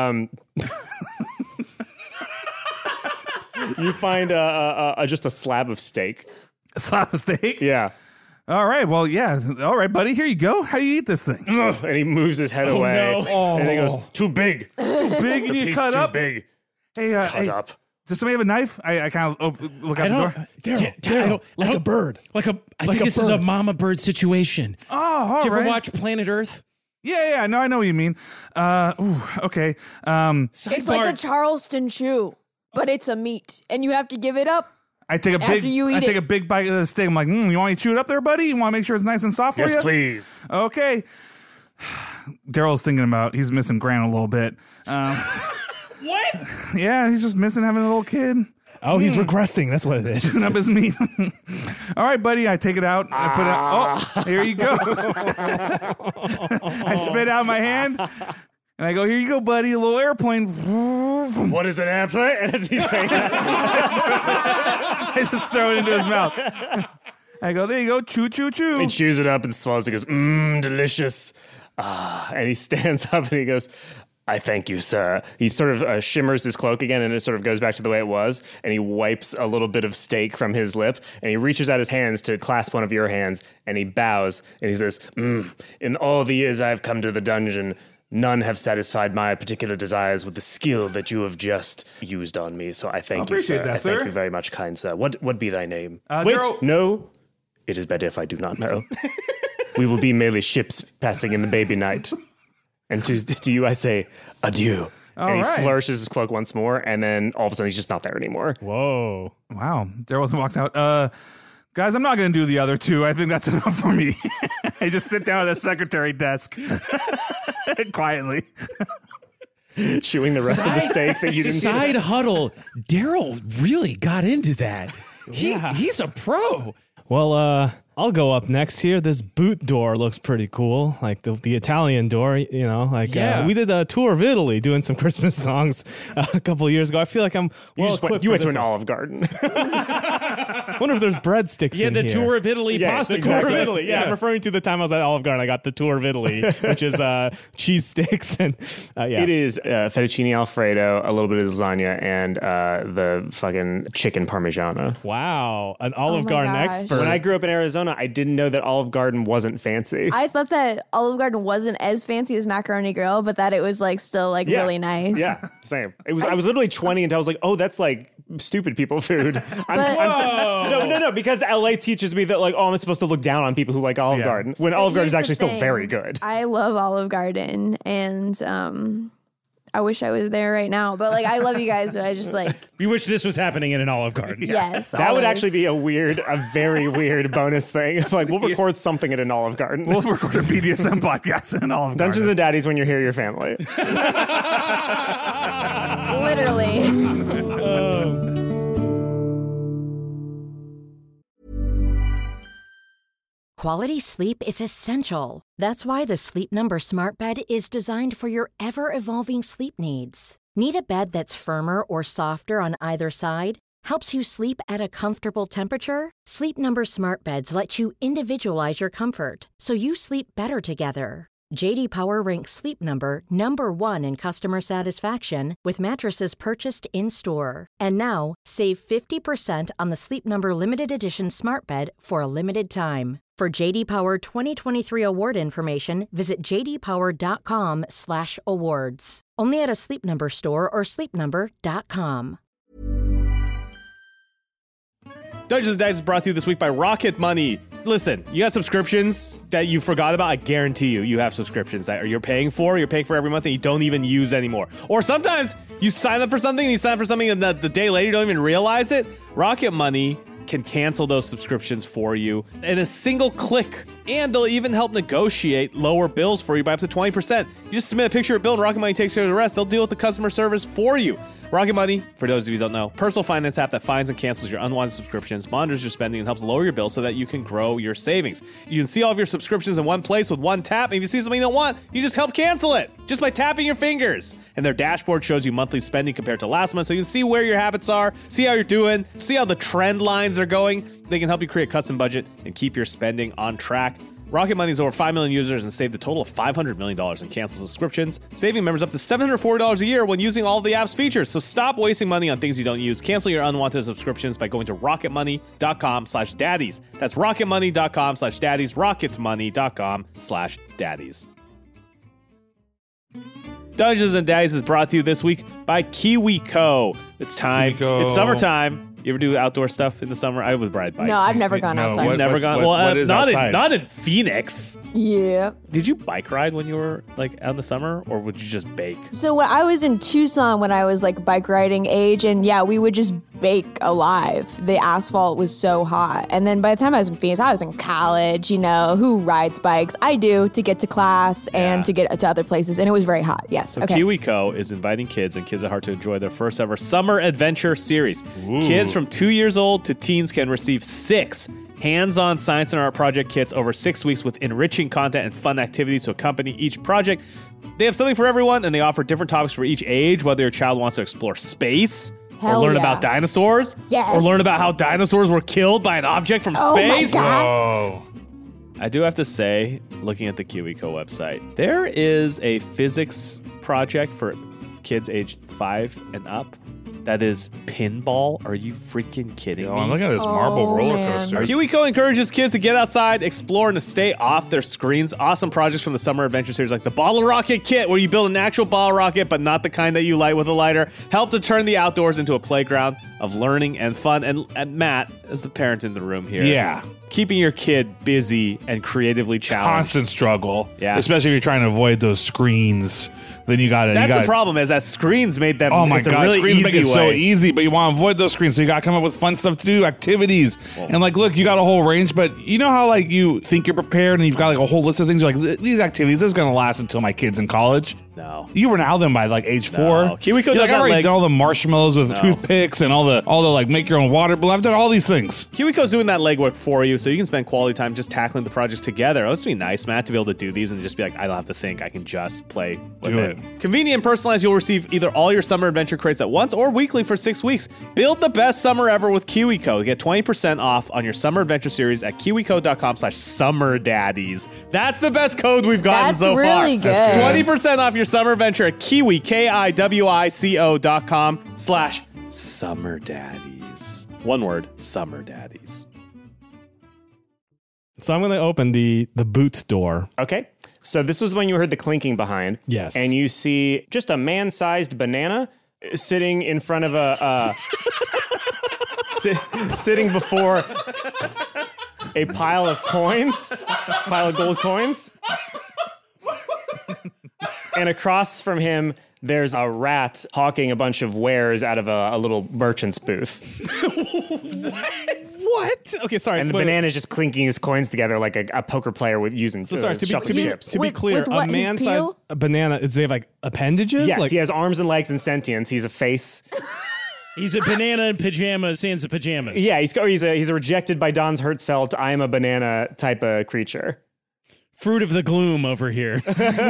just a slab of steak. A slab of steak? Yeah. All right. Well, yeah. All right, buddy. Here you go. How do you eat this thing? Ugh, and he moves his head away. no. And he goes, Oh. "Too big. Too big. You need to Piece cut too up. big. Hey, Cut hey, up." does somebody have a knife? I kind of look out the door. Like a bird. I think this is a mama bird situation. Oh, all Did you ever right. watch Planet Earth? Yeah. No, I know what you mean. Okay. It's like a Charleston chew, but it's a meat, and you have to give it up. I take a After big. you eat I take it. a big bite of the steak. I'm like, you want me to chew it up there, buddy? You want to make sure it's nice and soft for Yes, you? please. Okay. Daryl's thinking about. He's missing Grant a little bit. What? Yeah, he's just missing having a little kid. Oh, he's regressing. That's what it is. Chewing up his meat. All right, buddy. I take it out. I put it out. Oh, here you go. I spit out my hand. And I go, here you go, buddy, a little airplane. What is an airplane? As he's saying that. I just throw it into his mouth. I go, there you go, choo, choo, choo. He chews it up and swallows it. He goes, delicious. And he stands up and he goes, I thank you, sir. He sort of shimmers his cloak again, and it sort of goes back to the way it was. And he wipes a little bit of steak from his lip, and he reaches out his hands to clasp one of your hands, and he bows, and he says, in all the years I've come to the dungeon, none have satisfied my particular desires with the skill that you have just used on me. So I thank you, sir. That, Thank you very much, kind sir. What be thy name? Wait, no. It is better if I do not know. We will be merely ships passing in the baby night. And to you, I say, adieu. And he flourishes his cloak once more, and then all of a sudden, he's just not there anymore. Whoa. Wow. Daryl walks out. Guys, I'm not going to do the other two. I think that's enough for me. I just sit down at the secretary desk quietly. Chewing the rest of the steak that you didn't Side huddle. Daryl really got into that. He's a pro. Well, I'll go up next here. This boot door looks pretty cool, like the Italian door. We did a tour of Italy doing some Christmas songs a couple of years ago. I feel like I'm equipped. You went to an Olive Garden. I wonder if there's breadsticks in the here. tour of Italy pasta tour course. of Italy. Yeah, I'm referring to the time I was at Olive Garden. I got the tour of Italy, which is cheese sticks and It is fettuccine Alfredo, a little bit of lasagna, and the fucking chicken parmigiana. Wow, an Olive Garden expert. When I grew up in Arizona, I didn't know that Olive Garden wasn't fancy. I thought that Olive Garden wasn't as fancy as Macaroni Grill, but that it was like still like really nice. Yeah, same. I was literally 20 until I was like, oh, that's like stupid people food. No, because LA teaches me that like, oh, I'm supposed to look down on people who like Olive Garden when Olive Garden is actually still very good. I love Olive Garden, and I wish I was there right now, but like I love you guys, but I just like You wish this was happening in an Olive Garden. yes. That would actually be a very weird bonus thing. Like we'll record something at an Olive Garden. We'll record a BDSM podcast in an Olive Garden. Dungeons and Daddies when you're here, your family. literally. Quality sleep is essential. That's why the Sleep Number Smart Bed is designed for your ever-evolving sleep needs. Need a bed that's firmer or softer on either side? Helps you sleep at a comfortable temperature? Sleep Number Smart Beds let you individualize your comfort, so you sleep better together. J.D. Power ranks Sleep Number number 1 in customer satisfaction with mattresses purchased in-store. And now, save 50% on the Sleep Number Limited Edition Smart Bed for a limited time. For J.D. Power 2023 award information, visit jdpower.com/awards. Only at a Sleep Number store or sleepnumber.com. Dungeons and Dice is brought to you this week by Rocket Money. Listen, you got subscriptions that you forgot about. I guarantee you have subscriptions that you're paying for every month and you don't even use anymore. Or sometimes you sign up for something and the day later you don't even realize it. Rocket Money can cancel those subscriptions for you in a single click. And they'll even help negotiate lower bills for you by up to 20%. You just submit a picture of bill and Rocket Money takes care of the rest. They'll deal with the customer service for you. Rocket Money, for those of you who don't know, personal finance app that finds and cancels your unwanted subscriptions, monitors your spending, and helps lower your bills so that you can grow your savings. You can see all of your subscriptions in one place with one tap. And if you see something you don't want, you just help cancel it just by tapping your fingers. And their dashboard shows you monthly spending compared to last month, so you can see where your habits are, see how you're doing, see how the trend lines are going. They can help you create a custom budget and keep your spending on track. Rocket Money has over 5 million users and saved a total of $500 million in canceled subscriptions, saving members up to $740 a year when using all of the app's features. So stop wasting money on things you don't use. Cancel your unwanted subscriptions by going to rocketmoney.com/daddies. That's rocketmoney.com/daddies, rocketmoney.com/daddies. Dungeons and Daddies is brought to you this week by KiwiCo. It's time. KiwiCo. It's summertime. You ever do outdoor stuff in the summer? I would ride bikes. No, I've never gone outside. what- Never what's- gone. what- what is not outside? not in Phoenix. Yeah. Did you bike ride when you were like out in the summer, or would you just bake? So when I was in Tucson when I was like bike riding age, and yeah, we would just bake alive. The asphalt was so hot. And then by the time I was in Phoenix, I was in college, who rides bikes? I do, to get to class and to get to other places. And it was very hot. Yes. So Okay. KiwiCo is inviting kids and kids at heart to enjoy their first ever summer adventure series. Kids from 2 years old to teens can receive 6 hands-on science and art project kits over 6 weeks with enriching content and fun activities to accompany each project. They have something for everyone, and they offer different topics for each age, whether your child wants to explore space, Hell or learn yeah. about dinosaurs, Yes. or learn about how dinosaurs were killed by an object from Oh my space. God. Oh. I do have to say, looking at the KiwiCo website, there is a physics project for kids aged 5 and up that is pinball. Are you freaking kidding Oh, me? I'm looking at this marble roller man. coaster. KiwiCo encourages kids to get outside, explore, and to stay off their screens. Awesome projects from the Summer Adventure Series, like the Bottle Rocket Kit, where you build an actual bottle rocket, but not the kind that you light with a lighter. Help to turn the outdoors into a playground of learning and fun. And Matt, as the parent in the room here, Yeah. keeping your kid busy and creatively challenged. Constant struggle. Yeah. Especially if you're trying to avoid those screens. Then you got to. That's the problem, is that screens made them. Oh my it's a god, really screens make it easy so way. easy, but you want to avoid those screens, so you got to come up with fun stuff to do, activities, and like, look, you got a whole range. But you know how like you think you're prepared, and you've got like a whole list of things. You're like, these activities, this is gonna last until my kid's in college. No. You renow them by like age 4. KiwiCo You're does like, that, I've already like- done all the marshmallows with toothpicks and all the like make your own water balloon. I've done all these things. KiwiCo's doing that legwork for you, so you can spend quality time just tackling the projects together. Oh, it's be nice, Matt, to be able to do these and just be like, I don't have to think. I can just play with Do it. it. Convenient and personalized, you'll receive either all your summer adventure crates at once or weekly for 6 weeks. Build the best summer ever with KiwiCo. Get 20% off on your summer adventure series at kiwico.com/summerdaddies. That's the best code we've gotten That's so really far. good. 20% off your summer adventure at Kiwi, KIWICO.com/summerdaddies. One word, summerdaddies. So I'm going to open the boot door. Okay. So this was when you heard the clinking behind. Yes. And you see just a man-sized banana sitting in front of a sitting before a pile of coins, pile of gold coins. And across from him, there's a rat hawking a bunch of wares out of a little merchant's booth. What? Okay, sorry. And the banana is just clinking his coins together like a poker player with using Sorry, to shuffling be chips. to be With- clear, with what, a his man-sized peel? banana, does they have like appendages? Yes, like, he has arms and legs and sentience. He's a face. He's a banana in pajamas, sans the pajamas. Yeah, he's a rejected by Don's Hertzfeld, I am a banana type of creature. Fruit of the gloom over here.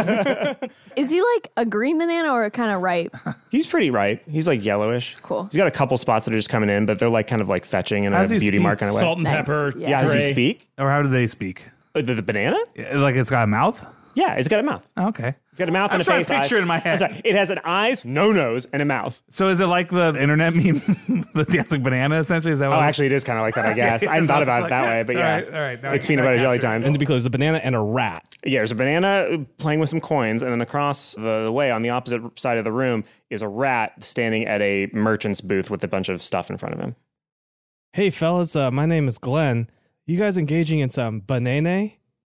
Is he like a green banana or kind of ripe? He's pretty ripe. He's like yellowish. Cool. He's got a couple spots that are just coming in, but they're like kind of like fetching in How a does he beauty speak? mark kind of way. Salt and Nice. pepper. Yeah. Yeah, does he gray. speak? Or how do they speak? The banana? Like it's got a mouth? Yeah, it's got a mouth. Oh, okay. It's got a mouth I'm and a trying face. to picture eyes. it in my head. I'm sorry, it has an eyes, no nose, and a mouth. So is it like the internet meme, the dancing banana, essentially? Is that Oh, what actually, it is kind of like that, I guess. I hadn't thought about it that way, but yeah. All right. Now It's I peanut butter jelly capture it. time. and to be clear, there's a banana and a rat. Yeah, there's a banana playing with some coins, and then across the way on the opposite side of the room is a rat standing at a merchant's booth with a bunch of stuff in front of him. Hey, fellas, my name is Glenn. You guys engaging in some banana?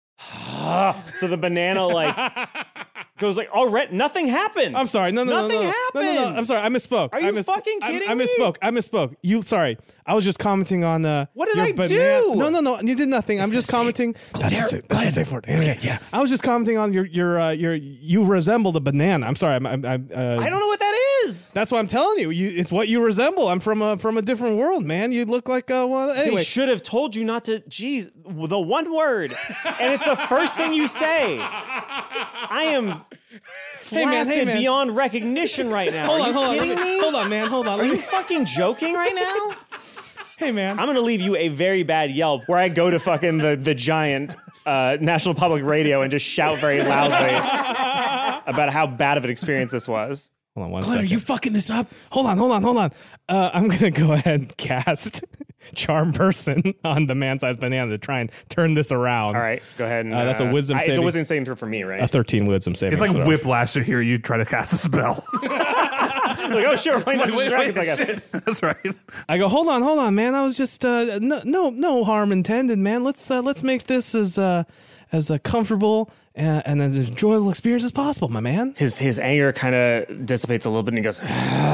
So the banana like goes like, "Oh, Rhett, nothing happened." I'm sorry. No. Nothing No. happened. I'm sorry. I misspoke. Are you fucking kidding I me? misspoke. You sorry. I was just commenting on What did your I banana. do? No. You did nothing. I'm just commenting. That's a safe word. Okay, yeah. I was just commenting on your you resemble a banana. I'm sorry. I don't know what that is. That's what I'm telling you. It's what you resemble. I'm from a different world, man. You look like one. Anyway, They should have told you not to. Geez, the one word, and it's the first thing you say. I am flaccid man. beyond recognition right now. Are you kidding me? Hold on, man. Hold on. Are you fucking joking right now? Hey, man. I'm gonna leave you a very bad Yelp where I go to fucking the giant National Public Radio and just shout very loudly about how bad of an experience this was. Hold on one Glenn, are second. you fucking this up? Hold on. I'm gonna go ahead and cast Charm Person on the man-sized banana to try and turn this around. All right, go ahead. And, That's a wisdom It's a saving- wisdom saving throw for me, right? A 13 wisdom saving It's like throw. whiplash to hear you try to cast a spell. Like, oh shit, we're playing Dungeons and Dragons, I guess. shit. That's right. I go, hold on, man. I was just no harm intended, man. Let's make this as comfortable and as enjoyable experience as possible, my man. His anger kind of dissipates a little bit, and he goes,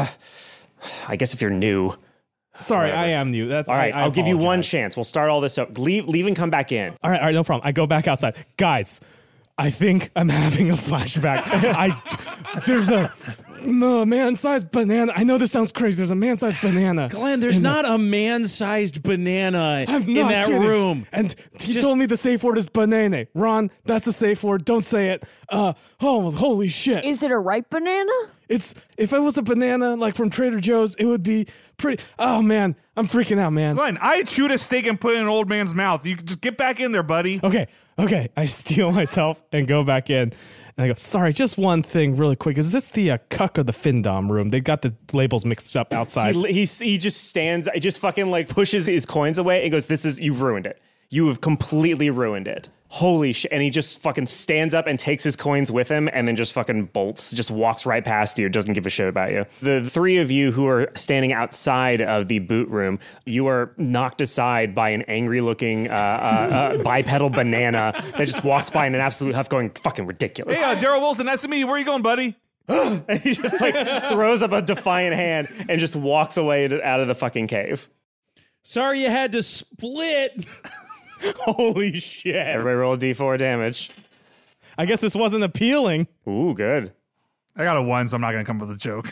"I guess if you're new, Sorry, I am new. That's all right. I I'll give you one apologize. chance. We'll start all this up. Leave and come back in." All right, no problem. I go back outside, guys. I think I'm having a flashback. No, man-sized banana. I know this sounds crazy. There's a man-sized banana. Glenn, there's not a man-sized banana in that kidding. room. And he told me the safe word is banana. Ron, that's the safe word. Don't say it. Holy shit. Is it a ripe banana? If it was a banana like from Trader Joe's, it would be pretty. Oh man, I'm freaking out, man. Glenn, I chewed a steak and put it in an old man's mouth. You can just get back in there, buddy. Okay. I steal myself and go back in. And I go, sorry, just one thing really quick. Is this the Cuck or the Findom room? They got the labels mixed up outside. He just stands, just fucking like pushes his coins away and goes, you've ruined it. You have completely ruined it. Holy shit. And he just fucking stands up and takes his coins with him and then just fucking bolts, just walks right past you, doesn't give a shit about you. The three of you who are standing outside of the boot room, you are knocked aside by an angry looking bipedal banana that just walks by in an absolute huff going fucking ridiculous. Hey, Daryl Wilson, nice to meet you. Where are you going, buddy? And he just like throws up a defiant hand and just walks away out of the fucking cave. Sorry you had to split. Holy shit. Everybody roll a d4 damage. I guess this wasn't appealing. Ooh, good. I got a 1, so I'm not going to come up with a joke.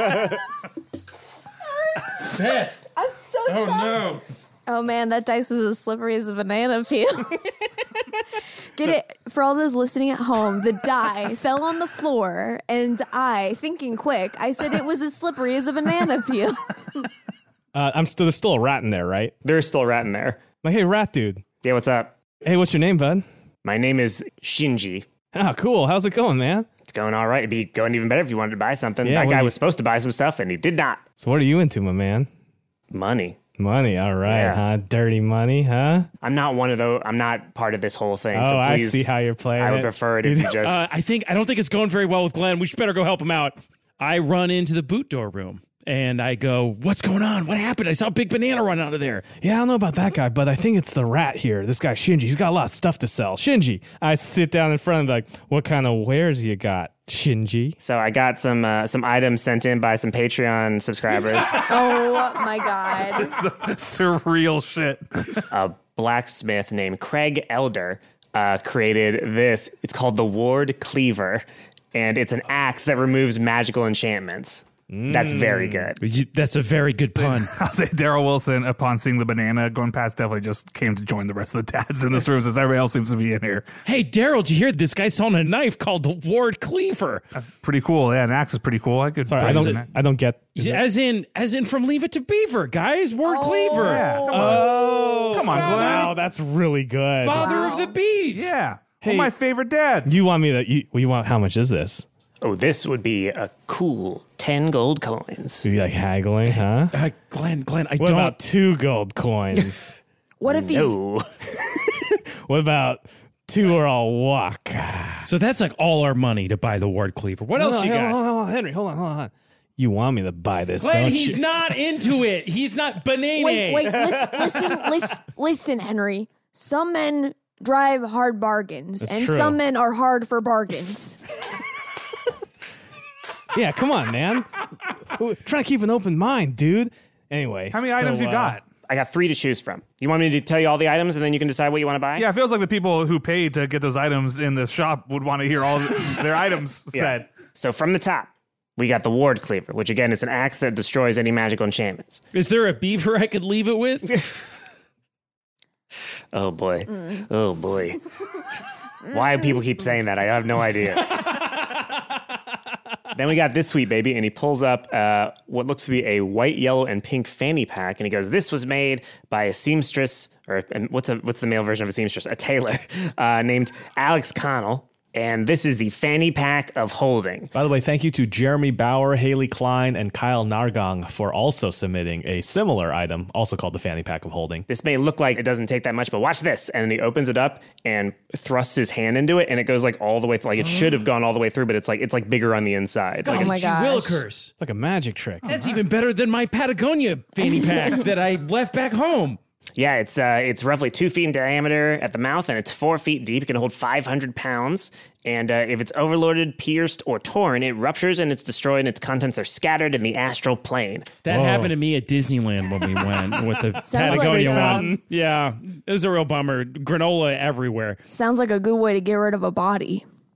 Beth. I'm so sorry. No. Oh man, that dice is as slippery as a banana peel. Get it? For all those listening at home, the die fell on the floor, and I, thinking quick, I said it was as slippery as a banana peel. There's still a rat in there, right? There's still a rat in there. Like, hey, rat dude. Yeah, what's up? Hey, what's your name, bud? My name is Shinji. Oh, cool. How's it going, man? It's going all right. It'd be going even better if you wanted to buy something. Yeah, that what guy do you- was supposed to buy some stuff, and he did not. So what are you into, my man? Money. Money, all right, Yeah. huh? Dirty money, huh? I'm not one of those. I'm not part of this whole thing. Oh, so I please, see how you're playing I would it. prefer it if you just. I don't think it's going very well with Glenn. We should better go help him out. I run into the boot door room and I go, what's going on? What happened? I saw a big banana run out of there. Yeah, I don't know about that guy, but I think it's the rat here. This guy, Shinji. He's got a lot of stuff to sell. Shinji. I sit down in front of him like, what kind of wares you got, Shinji? So I got some items sent in by some Patreon subscribers. Oh my god. Surreal shit. A blacksmith named Craig Elder created this. It's called the Ward Cleaver, and it's an axe that removes magical enchantments. That's very good. That's a very good pun. I'll say Daryl Wilson, upon seeing the banana going past, definitely just came to join the rest of the dads in this room since everybody else seems to be in here. Hey, Daryl, did you hear this guy's selling a knife called the Ward Cleaver? That's pretty cool. Yeah, an axe is pretty cool. I could. Sorry, I don't get. As in from Leave It to Beaver, guys. Ward Cleaver. Yeah, come on, Glenn. Wow, that's really good. Father of the beef. Yeah. Hey, One of my favorite dads. You want me to? You want? How much is this? Oh, this would be a cool 10 gold coins. You like haggling, huh? Glenn, I What don't. about 2 gold coins? What if he's No. What about 2 or I'll walk? So that's like all our money to buy the Ward Cleaver. What else you got? Hold on, Henry. Hold on. You want me to buy this, Glenn, don't he's you? not into it. He's not banana. Wait, listen, Henry. Some men drive hard bargains, That's and true. some men are hard for bargains. Yeah, come on, man. Try to keep an open mind, dude. Anyway, How many items you got? I got 3 to choose from. You want me to tell you all the items and then you can decide what you want to buy? Yeah, it feels like the people who paid to get those items in the shop would want to hear all their items said. So from the top, we got the Ward Cleaver, which again is an axe that destroys any magical enchantments. Is there a beaver I could leave it with? Oh boy. Oh boy. Why people keep saying that, I have no idea. Then we got this sweet baby, and he pulls up what looks to be a white, yellow, and pink fanny pack, and he goes, "This was made by a seamstress, or what's the male version of a seamstress? A tailor named Alex Connell." And this is the fanny pack of holding. By the way, thank you to Jeremy Bauer, Haley Klein, and Kyle Nargong for also submitting a similar item, also called the fanny pack of holding. This may look like it doesn't take that much, but watch this. And then he opens it up and thrusts his hand into it, and it goes like all the way through. Like it should have gone all the way through, but it's like bigger on the inside. Like Oh my Gee gosh. Willikers. It's like a magic trick. That's even better than my Patagonia fanny pack that I left back home. Yeah, it's roughly 2 feet in diameter at the mouth, and it's 4 feet deep. It can hold 500 pounds. And if it's overloaded, pierced, or torn, it ruptures and it's destroyed, and its contents are scattered in the astral plane. That happened to me at Disneyland when we went with the Sounds Patagonia like one. Yeah, it was a real bummer. Granola everywhere. Sounds like a good way to get rid of a body.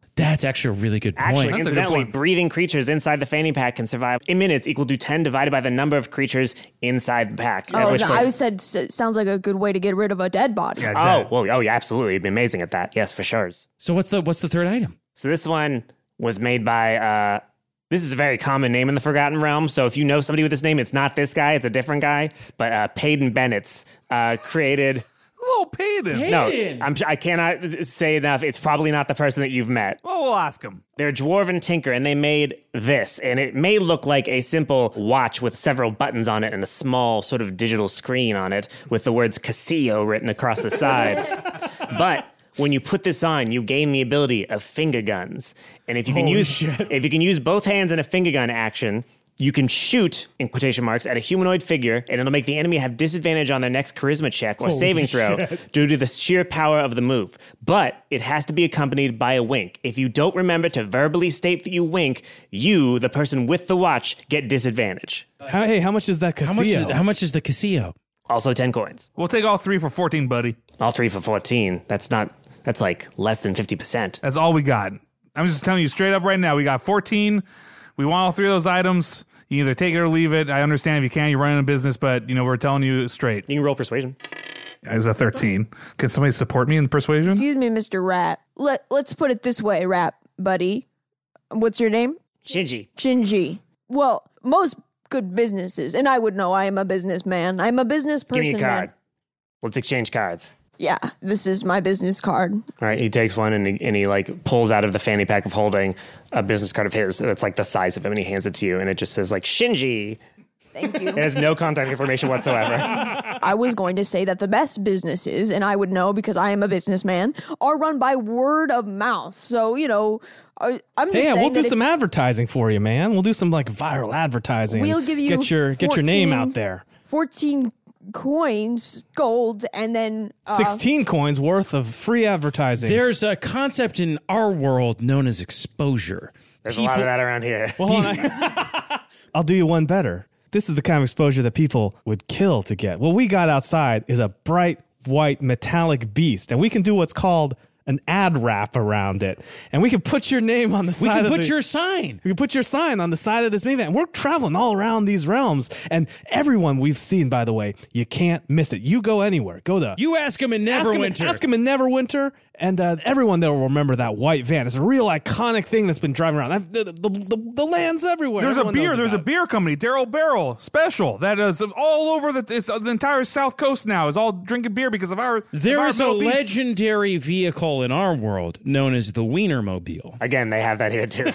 That's actually a really good point. Actually, That's a good incidentally, point. breathing creatures inside the fanny pack can survive in minutes equal to 10 divided by the number of creatures inside the pack. At Oh, which no, point- I said sounds like a good way to get rid of a dead body. Yeah, Oh, dead. well, oh, yeah, absolutely. You'd be amazing at that. Yes, for sure. So what's the third item? So this one was made by, this is a very common name in the Forgotten Realm. So if you know somebody with this name, it's not this guy, it's a different guy. But Payton Bennett's created... Little Payton. No, I cannot say enough. It's probably not the person that you've met. Well, we'll ask him. They're a dwarven tinker, and they made this. And it may look like a simple watch with several buttons on it and a small sort of digital screen on it with the words Casio written across the side. But when you put this on, you gain the ability of finger guns. And if you can use both hands in a finger gun action, you can shoot, in quotation marks, at a humanoid figure, and it'll make the enemy have disadvantage on their next charisma check or saving throw due to the sheer power of the move. But it has to be accompanied by a wink. If you don't remember to verbally state that you wink, you, the person with the watch, get disadvantage. How much is that Casio? How much is the Casio? Also 10 coins. We'll take all 3 for 14, buddy. All 3 for 14. That's like less than 50%. That's all we got. I'm just telling you straight up right now. We got 14. We want all 3 of those items. You either take it or leave it. I understand if you can, you're running a business, but we're telling you straight. You can roll persuasion. It's a 13. Can somebody support me in persuasion? Excuse me, Mr. Rat. Let's put it this way, Rat buddy. What's your name? Shinji. Shinji. Well, most good businesses, and I would know I am a businessman. I'm a business person. Give me a card. man. Let's exchange cards. Yeah, this is my business card. All right, he takes one and he like pulls out of the fanny pack of holding a business card of his that's like the size of him, and he hands it to you, and it just says like Shinji. Thank you. It has no contact information whatsoever. I was going to say that the best businesses, and I would know because I am a businessman, are run by word of mouth. So, I'm just saying We'll do that some advertising for you, man. We'll do some like viral advertising. We'll give you get your name 14 out there. 14 coins, gold, and then 16 coins worth of free advertising. There's a concept in our world known as exposure. There's a lot of that around here. Well, hold on. I'll do you one better. This is the kind of exposure that people would kill to get. What we got outside is a bright white metallic beast, and we can do what's called an ad wrap around it. And we can put your name on the side We can of put the, your sign. We can put your sign on the side of this minivan. We're traveling all around these realms, and everyone we've seen, by the way, you can't miss it. You go anywhere. Go to You ask him in Neverwinter. Ask him in Neverwinter, and everyone there will remember that white van. It's a real iconic thing that's been driving around. The land's everywhere. There's Everyone knows There's a about it. beer company, Daryl Barrel Special, that is all over the entire South Coast now. Is all drinking beer because of our. There is a Middle East. legendary vehicle in our world known as the Wienermobile. Again, they have that here too.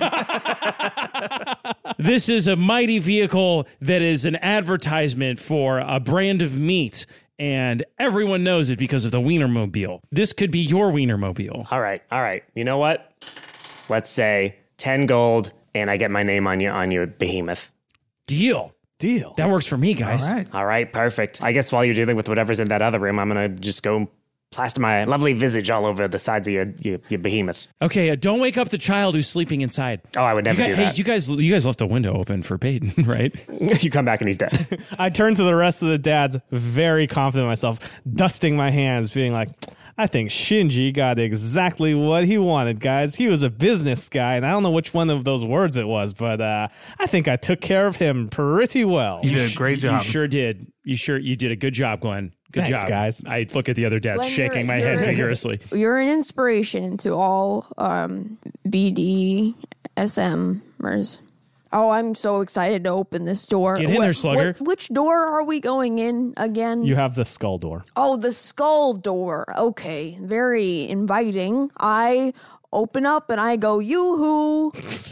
This is a mighty vehicle that is an advertisement for a brand of meat, and everyone knows it because of the Wienermobile. This could be your Wienermobile. All right. You know what? Let's say 10 gold, and I get my name on your behemoth. Deal. That works for me, guys. All right, perfect. I guess while you're dealing with whatever's in that other room, I'm gonna just go plaster my lovely visage all over the sides of your behemoth. Okay, don't wake up the child who's sleeping inside. Oh, I would never do that. Hey, you guys left a window open for Peyton, right? You come back and he's dead. I turned to the rest of the dads, very confident in myself, dusting my hands, being like, I think Shinji got exactly what he wanted, guys. He was a business guy, and I don't know which one of those words it was, but I think I took care of him pretty well. You did a great job. You sure did. You did a good job, Glenn. Good Thanks, job, guys. I look at the other dads Glenn, shaking my you're- head vigorously. You're an inspiration to all BDSMers. Oh, I'm so excited to open this door. Get in there, Slugger. Which door are we going in again? You have the skull door. Oh, the skull door. Okay, very inviting. I open up and I go, yoo-hoo.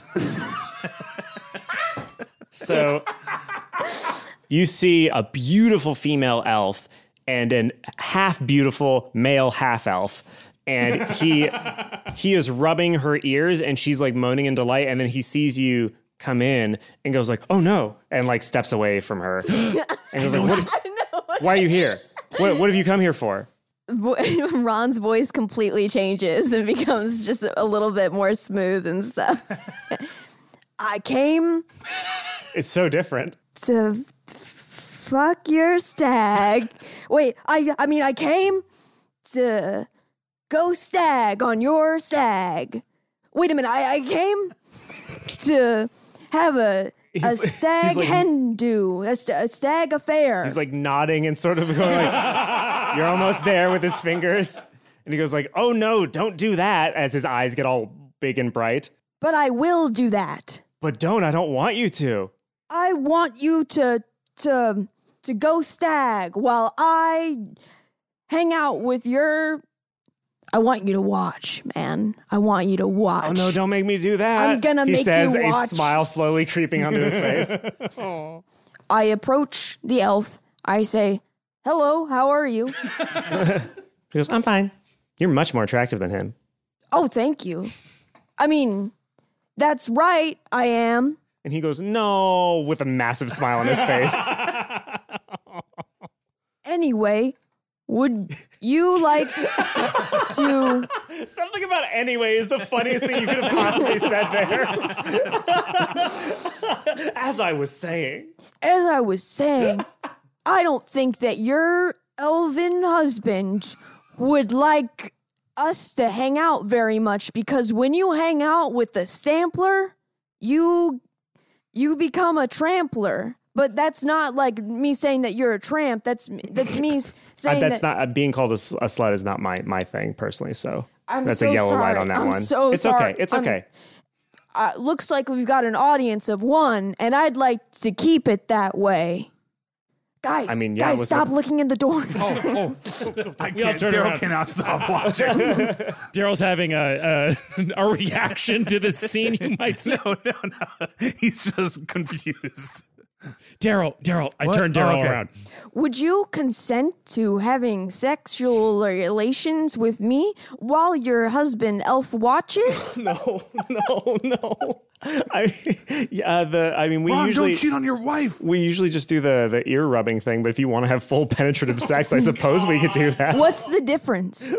So you see a beautiful female elf and an half beautiful male half elf. And he is rubbing her ears and she's like moaning in delight. And then he sees you come in and goes like, oh no, and like steps away from her. And goes like, why are you here? What have you come here for? Ron's voice completely changes and becomes just a little bit more smooth and stuff. I came It's so different. to fuck your stag. Wait, I came to go stag on your stag. Wait a minute, I came to have a stag hen do, a stag affair. He's like nodding and sort of going like, you're almost there with his fingers. And he goes like, oh no, don't do that, as his eyes get all big and bright. But I will do that. But I don't want you to. I want you to go stag while I hang out with your... I want you to watch, man. I want you to watch. Oh no, don't make me do that. I'm gonna make you watch. He says, a smile slowly creeping onto his face. I approach the elf. I say, hello, how are you? He goes, I'm fine. You're much more attractive than him. Oh, thank you. I mean, that's right, I am. And he goes, no, with a massive smile on his face. Anyway, would you like to... Something about anyway is the funniest thing you could have possibly said there. As I was saying, I don't think that your elven husband would like us to hang out very much, because when you hang out with the Stampler, you become a trampler. But that's not like me saying that you're a tramp. That's me saying that's not being called a slut is not my thing personally. So that's so a yellow sorry. light on that I'm one. So it's sorry. okay. It's okay. Looks like we've got an audience of one, and I'd like to keep it that way. Guys, I mean, yeah, stop looking in the door. I can't. Daryl cannot stop watching. Daryl's having a reaction to this scene, you might say. No. He's just confused. Daryl, I turned Daryl around. Would you consent to having sexual relations with me while your husband Elf watches? No. We Ron, usually don't cheat on your wife. We usually just do the ear rubbing thing, but if you want to have full penetrative sex, I suppose we could do that. What's the difference?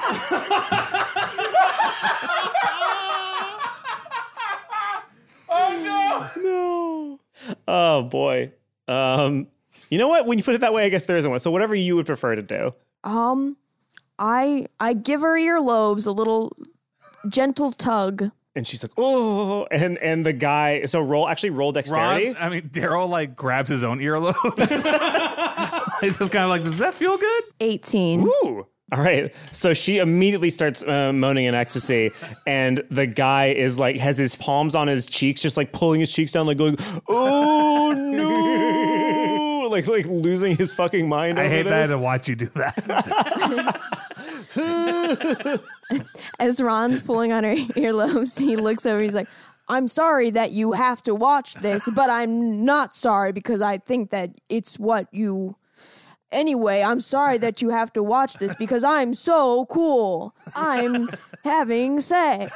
Oh boy. You know what? When you put it that way, I guess there isn't one. So whatever you would prefer to do. I give her earlobes a little gentle tug. And she's like, oh, and the guy. So roll dexterity. Daryl grabs his own earlobes. He's just kind of like, does that feel good? 18. Ooh. All right. So she immediately starts moaning in ecstasy, and the guy is has his palms on his cheeks, just pulling his cheeks down, going, oh no, like losing his fucking mind. I hate this. that to watch you do that. As Ron's pulling on her earlobes, he looks over. He's like, I'm sorry that you have to watch this, but I'm not sorry because I think that it's what you... Anyway, I'm sorry that you have to watch this because I'm so cool. I'm having sex.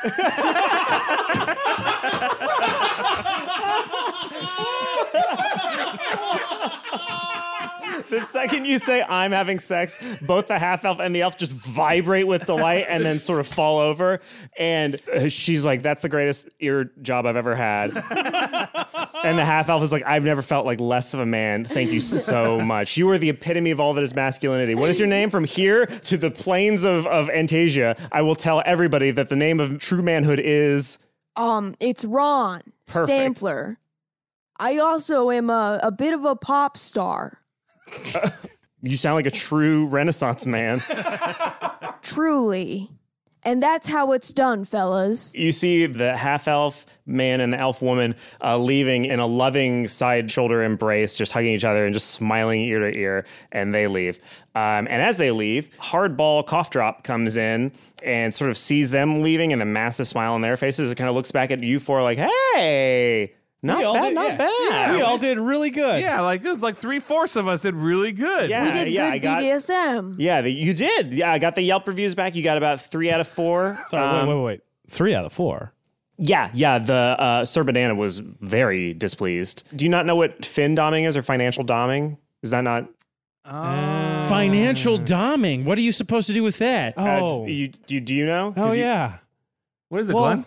The second you say I'm having sex, both the half elf and the elf just vibrate with delight and then sort of fall over. And she's like, that's the greatest ear job I've ever had. And the half elf is like, I've never felt less of a man. Thank you so much. You are the epitome of all that is masculinity. What is your name? From here to the plains of Antasia, I will tell everybody that the name of true manhood is... It's Ron Stampler. I also am a bit of a pop star. You sound like a true Renaissance man. Truly. And that's how it's done, fellas. You see the half-elf man and the elf woman leaving in a loving side-shoulder embrace, just hugging each other and just smiling ear to ear, and they leave. And as they leave, Hardball Cough Drop comes in and sort of sees them leaving and the massive smile on their faces. It kind of looks back at you four like, hey... Not bad. We all did really good. Yeah, it was 3/4 of us did really good. Yeah, We did good BDSM. Yeah, you did. Yeah, I got the Yelp reviews back. You got about 3 out of 4. Sorry, wait. 3 out of 4. Yeah. The Sir Banana was very displeased. Do you not know what fin doming is or financial doming? Is that not? Financial doming. What are you supposed to do with that? Do you know? Oh, yeah. What is it, Glenn?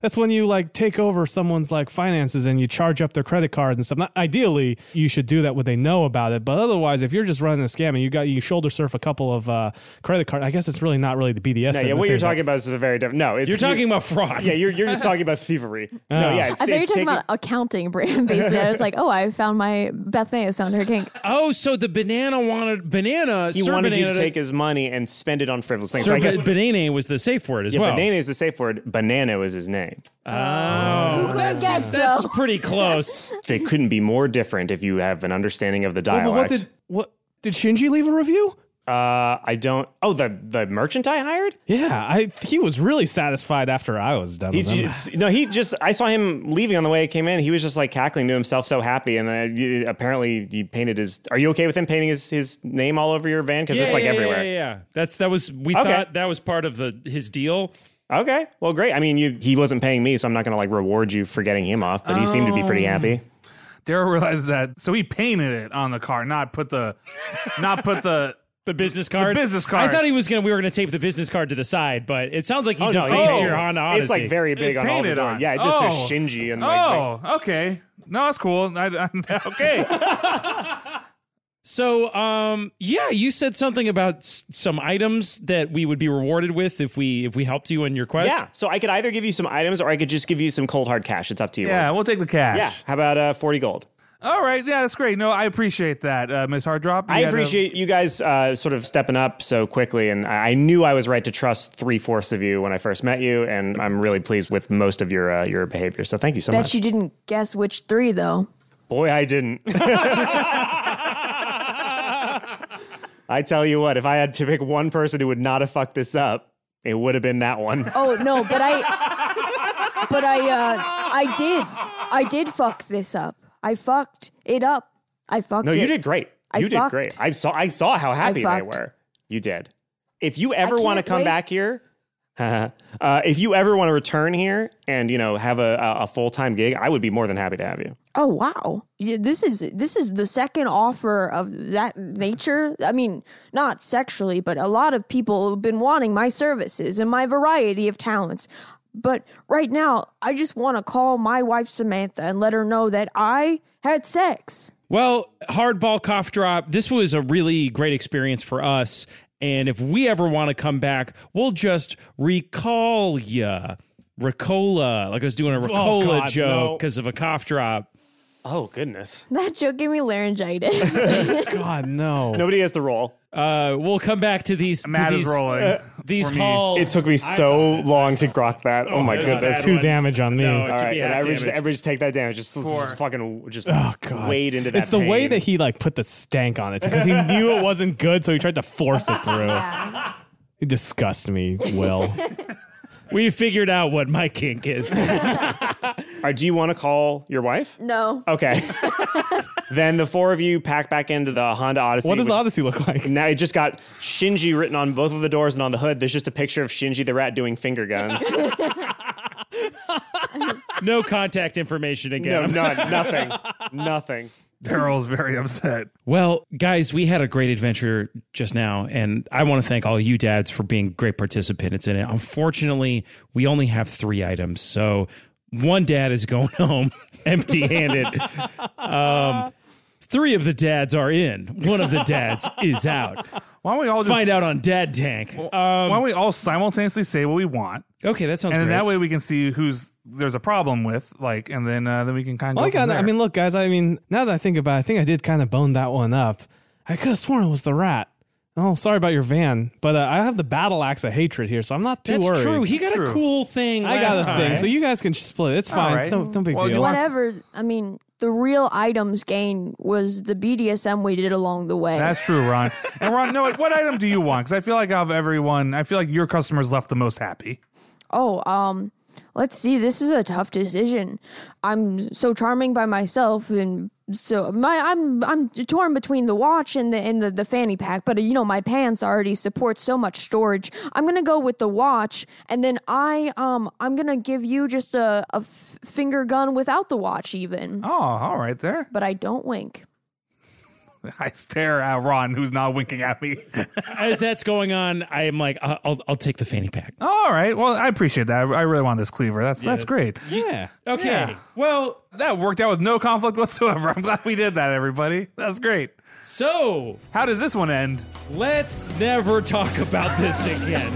That's when you like take over someone's like finances and you charge up their credit cards and stuff. Not, ideally, you should do that when they know about it. But otherwise, if you're just running a scam and you shoulder surf a couple of credit cards, I guess it's really not really the BDS. No, yeah, what you're talking about is a very different. No, You're talking about fraud. Yeah, you're just talking about thievery. No, yeah, I thought you were talking about accounting, basically. I was like, oh, I found Beth May has found her kink. Oh, so the banana wanted He Sir wanted Banana you to take his money and spend it on frivolous things. Sir So I guess Banana was the safe word as well. banana is the safe word. Banana was his name. Oh, Who could guess, that's though? pretty close. They couldn't be more different if you have an understanding of the Well, dialect. but what did Shinji leave a review? I don't. Oh, the merchant I hired. Yeah, he was really satisfied after I was done with him. I saw him leaving on the way he came in. He was just like cackling to himself, so happy. And then apparently he painted his. Are you okay with him painting his name all over your van? Because it's like everywhere. Yeah. We thought that was part of his deal. Okay, well, great. I mean, he wasn't paying me, so I'm not going to like reward you for getting him off. But he seemed to be pretty happy. Daryl realized that, so he painted it on the car, not put the The business card? The business card. I thought we were going to tape the business card to the side, but it sounds like he defaced your Honda Odyssey. It's like very big It's on all the painted doors. on. Yeah, it just says Oh. Shinji and like Okay. No, that's cool. Okay. So, you said something about some items that we would be rewarded with if we helped you in your quest. yeah. So I could either give you some items or I could just give you some cold hard cash. It's up to you. Yeah, we'll take the cash. Yeah. How about 40 gold? All right. Yeah, that's great. No, I appreciate that, Miss Harddrop. I appreciate you guys sort of stepping up so quickly, and I knew I was right to trust 3/4 of you when I first met you, and I'm really pleased with most of your behavior. So thank you so Bet much. you didn't guess which 3, though. Boy, I didn't. I tell you what, if I had to pick one person who would not have fucked this up, it would have been that one. Oh, no, but I did fuck this up. I fucked it up. I fucked No, it. you did great. You did fucked. great. I saw how happy they fucked. were. You did. If you ever I want to can't come wait. back here, if you ever want to return here and have a full-time gig, I would be more than happy to have you. Oh, wow. Yeah, this is the second offer of that nature. I mean, not sexually, but a lot of people have been wanting my services and my variety of talents. But right now, I just want to call my wife Samantha and let her know that I had sex. Well, Hardball Cough Drop, this was a really great experience for us. And if we ever want to come back, we'll just recall ya. Ricola. Like I was doing a Ricola God, joke no. because of a cough drop. Oh, goodness. That joke gave me laryngitis. God, no. Nobody has to roll. We'll come back to these. Matt is rolling. These for me. halls. It took me so long to grok that. Oh, my it was a goodness. bad Two one. damage on me. No, it All should right, be and half everybody damage. just take that damage. Just fucking Oh, God. wade into that. It's the way pain. that he like put the stank on it because he knew it wasn't good, so he tried to force it through. It disgusts me, Will. We figured out what my kink is. All right, do you want to call your wife? No. Okay. Then the four of you pack back into the Honda Odyssey. What does which- Odyssey look like? Now it just got Shinji written on both of the doors and on the hood. There's just a picture of Shinji the rat doing finger guns. No contact information again. No, none, nothing. Daryl's very upset. Well, guys, we had a great adventure just now, and I want to thank all you dads for being great participants in it. Unfortunately, we only have 3 items, so one dad is going home empty-handed. 3 of the dads are in. One of the dads is out. Why don't we all just Find out on Dad Tank. why don't we all simultaneously say what we want, Okay, that sounds and then great. that way we can see who's there's a problem with, like, and then we can kind of. Well, go from there. I mean, look, guys. I mean, now that I think about it, I think I did kind of bone that one up. I could have sworn it was the rat. Oh, sorry about your van, but I have the battle axe of hatred here, so I'm not too That's worried. true. He got a cool thing I got last a time. thing, so you guys can split it. It's fine. right. It's no big Well, you deal. want- Whatever. I mean, the real items gain was the BDSM we did along the way. That's true, Ron. And Ron, no, what item do you want? Because I feel like out of everyone, I feel like your customers left the most happy. Let's see. This is a tough decision. I'm so charming by myself, and so I'm torn between the watch and the fanny pack. But my pants already support so much storage. I'm gonna go with the watch, and then I'm gonna give you just a finger gun without the watch, even. Oh, all right there. But I don't wink. I stare at Ron, who's not winking at me. As that's going on, I am like, I'll take the fanny pack. All right. Well, I appreciate that. I really want this cleaver. That's great. Yeah. Okay. Yeah. Well, that worked out with no conflict whatsoever. I'm glad we did that, everybody. That's great. So, how does this one end? Let's never talk about this again.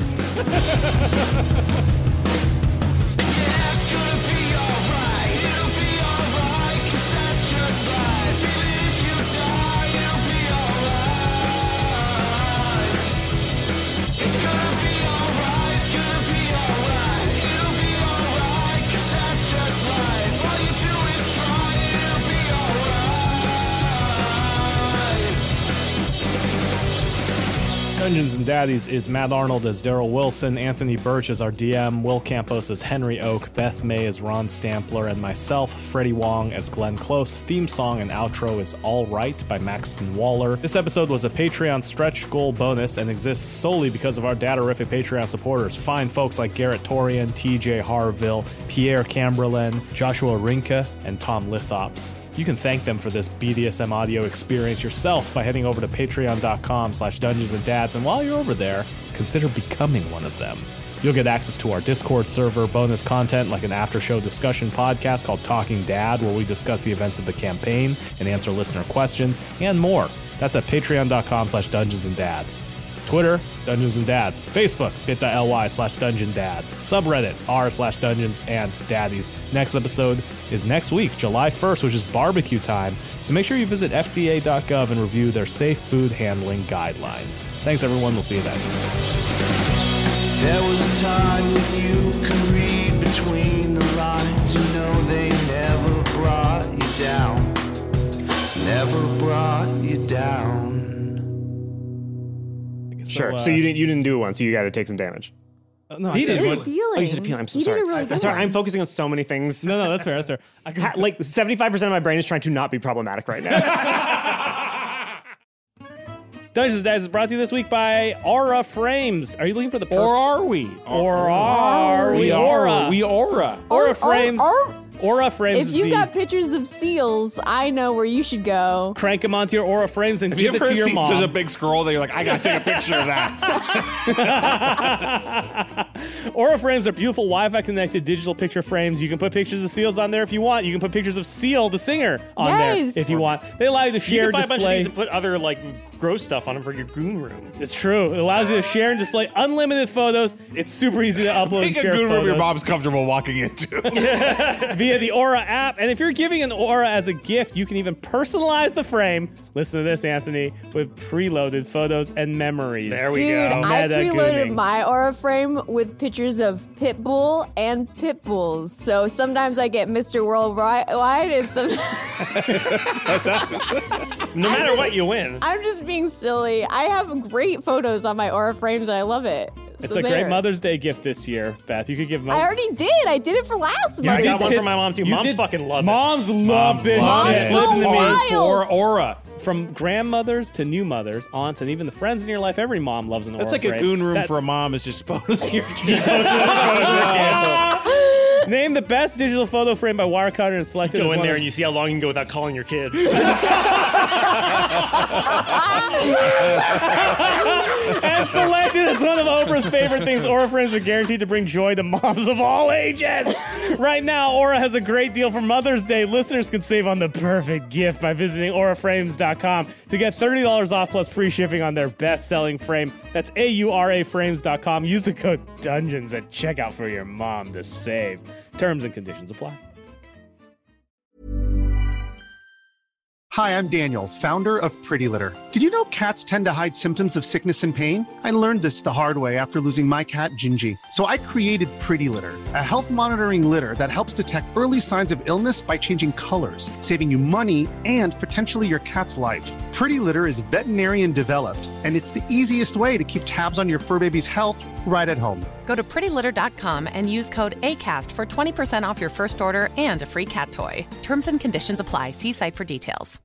Dungeons and Daddies is Matt Arnold as Daryl Wilson, Anthony Birch as our DM, Will Campos as Henry Oak, Beth May as Ron Stampler, and myself, Freddie Wong as Glenn Close. Theme song and outro is All Right by Maxton Waller. This episode was a Patreon stretch goal bonus and exists solely because of our Dadderific Patreon supporters. Fine folks like Garrett Torian, TJ Harville, Pierre Camberlen, Joshua Rinka, and Tom Lithops. You can thank them for this BDSM audio experience yourself by heading over to patreon.com/dungeonsanddads, and while you're over there, consider becoming one of them. You'll get access to our Discord server, bonus content like an after-show discussion podcast called Talking Dad, where we discuss the events of the campaign and answer listener questions, and more. That's at patreon.com/dungeonsanddads. Twitter, Dungeons and Dads. Facebook, bit.ly/DungeonDads. Subreddit, r/Dungeons and Daddies. Next episode is next week, July 1st, which is barbecue time. So make sure you visit fda.gov and review their safe food handling guidelines. Thanks, everyone. We'll see you then. There was a time when you could read between the lines. You know they never brought you down. Never brought you down. Sure. So you didn't do one, so you got to take some damage. No, he did one. Oh, you said appealing. I'm so You did sorry. a really good I'm sorry. one. I'm focusing on so many things. No, that's fair. That's fair. Like 75% of my brain is trying to not be problematic right now. Dungeons and Dads is brought to you this week by Aura Frames. Are you looking for the Or are we? Or are we? Aura. We aura. Aura Frames. Aura Frames. If is you've the- got pictures of seals, I know where you should go. crank them onto your Aura Frames and Have you give it ever to your seen mom. such a big scroll that you're like, I gotta take a picture of that? Aura Frames are beautiful Wi-Fi connected digital picture frames. You can put pictures of seals on there if you want. You can put pictures of Seal, the singer, on Yes. there if you want. They allow you to You share can buy a bunch of display. these and put other like gross stuff on them for your goon room. It's true. It allows you to share and display unlimited photos. It's super easy to upload Make and a share good room your photos mom's comfortable walking into. via the Aura app. And if you're giving an Aura as a gift, you can even personalize the frame. Listen to this, Anthony, with preloaded photos and memories. There we Dude, go. I Meta preloaded gooning. my Aura frame with pictures of Pitbull and Pitbulls. So sometimes I get Mr. Worldwide, and sometimes No matter what, you win. I'm just being silly. I have great photos on my Aura frames, and I love it. It's So a great there. Mother's Day gift this year, Beth. You could give I already did. I did it for last I month. got one did- for my mom too. you Moms did- fucking love it. Moms love this love shit. it. Listen to me. Wild. For aura. From grandmothers to new mothers, aunts, and even the friends in your life, every mom loves an Aura That's like a frame. goon room That- for a mom is just photos of your kids. Name the best digital photo frame by Wirecutter and selected Go as in one there of- and you see how long you can go without calling your kids. and selected as one of Oprah's favorite things. Aura frames are guaranteed to bring joy to moms of all ages. Right now, Aura has a great deal for Mother's Day. Listeners can save on the perfect gift by visiting auraframes.com to get $30 off plus free shipping on their best-selling frame. That's auraframes.com. Use the code DUNGEONS at checkout for your mom to save. Terms and conditions apply. Hi, I'm Daniel, founder of Pretty Litter. Did you know cats tend to hide symptoms of sickness and pain? I learned this the hard way after losing my cat, Gingy. So I created Pretty Litter, a health monitoring litter that helps detect early signs of illness by changing colors, saving you money and potentially your cat's life. Pretty Litter is veterinarian developed, and it's the easiest way to keep tabs on your fur baby's health right at home. Go to prettylitter.com and use code ACAST for 20% off your first order and a free cat toy. Terms and conditions apply. See site for details.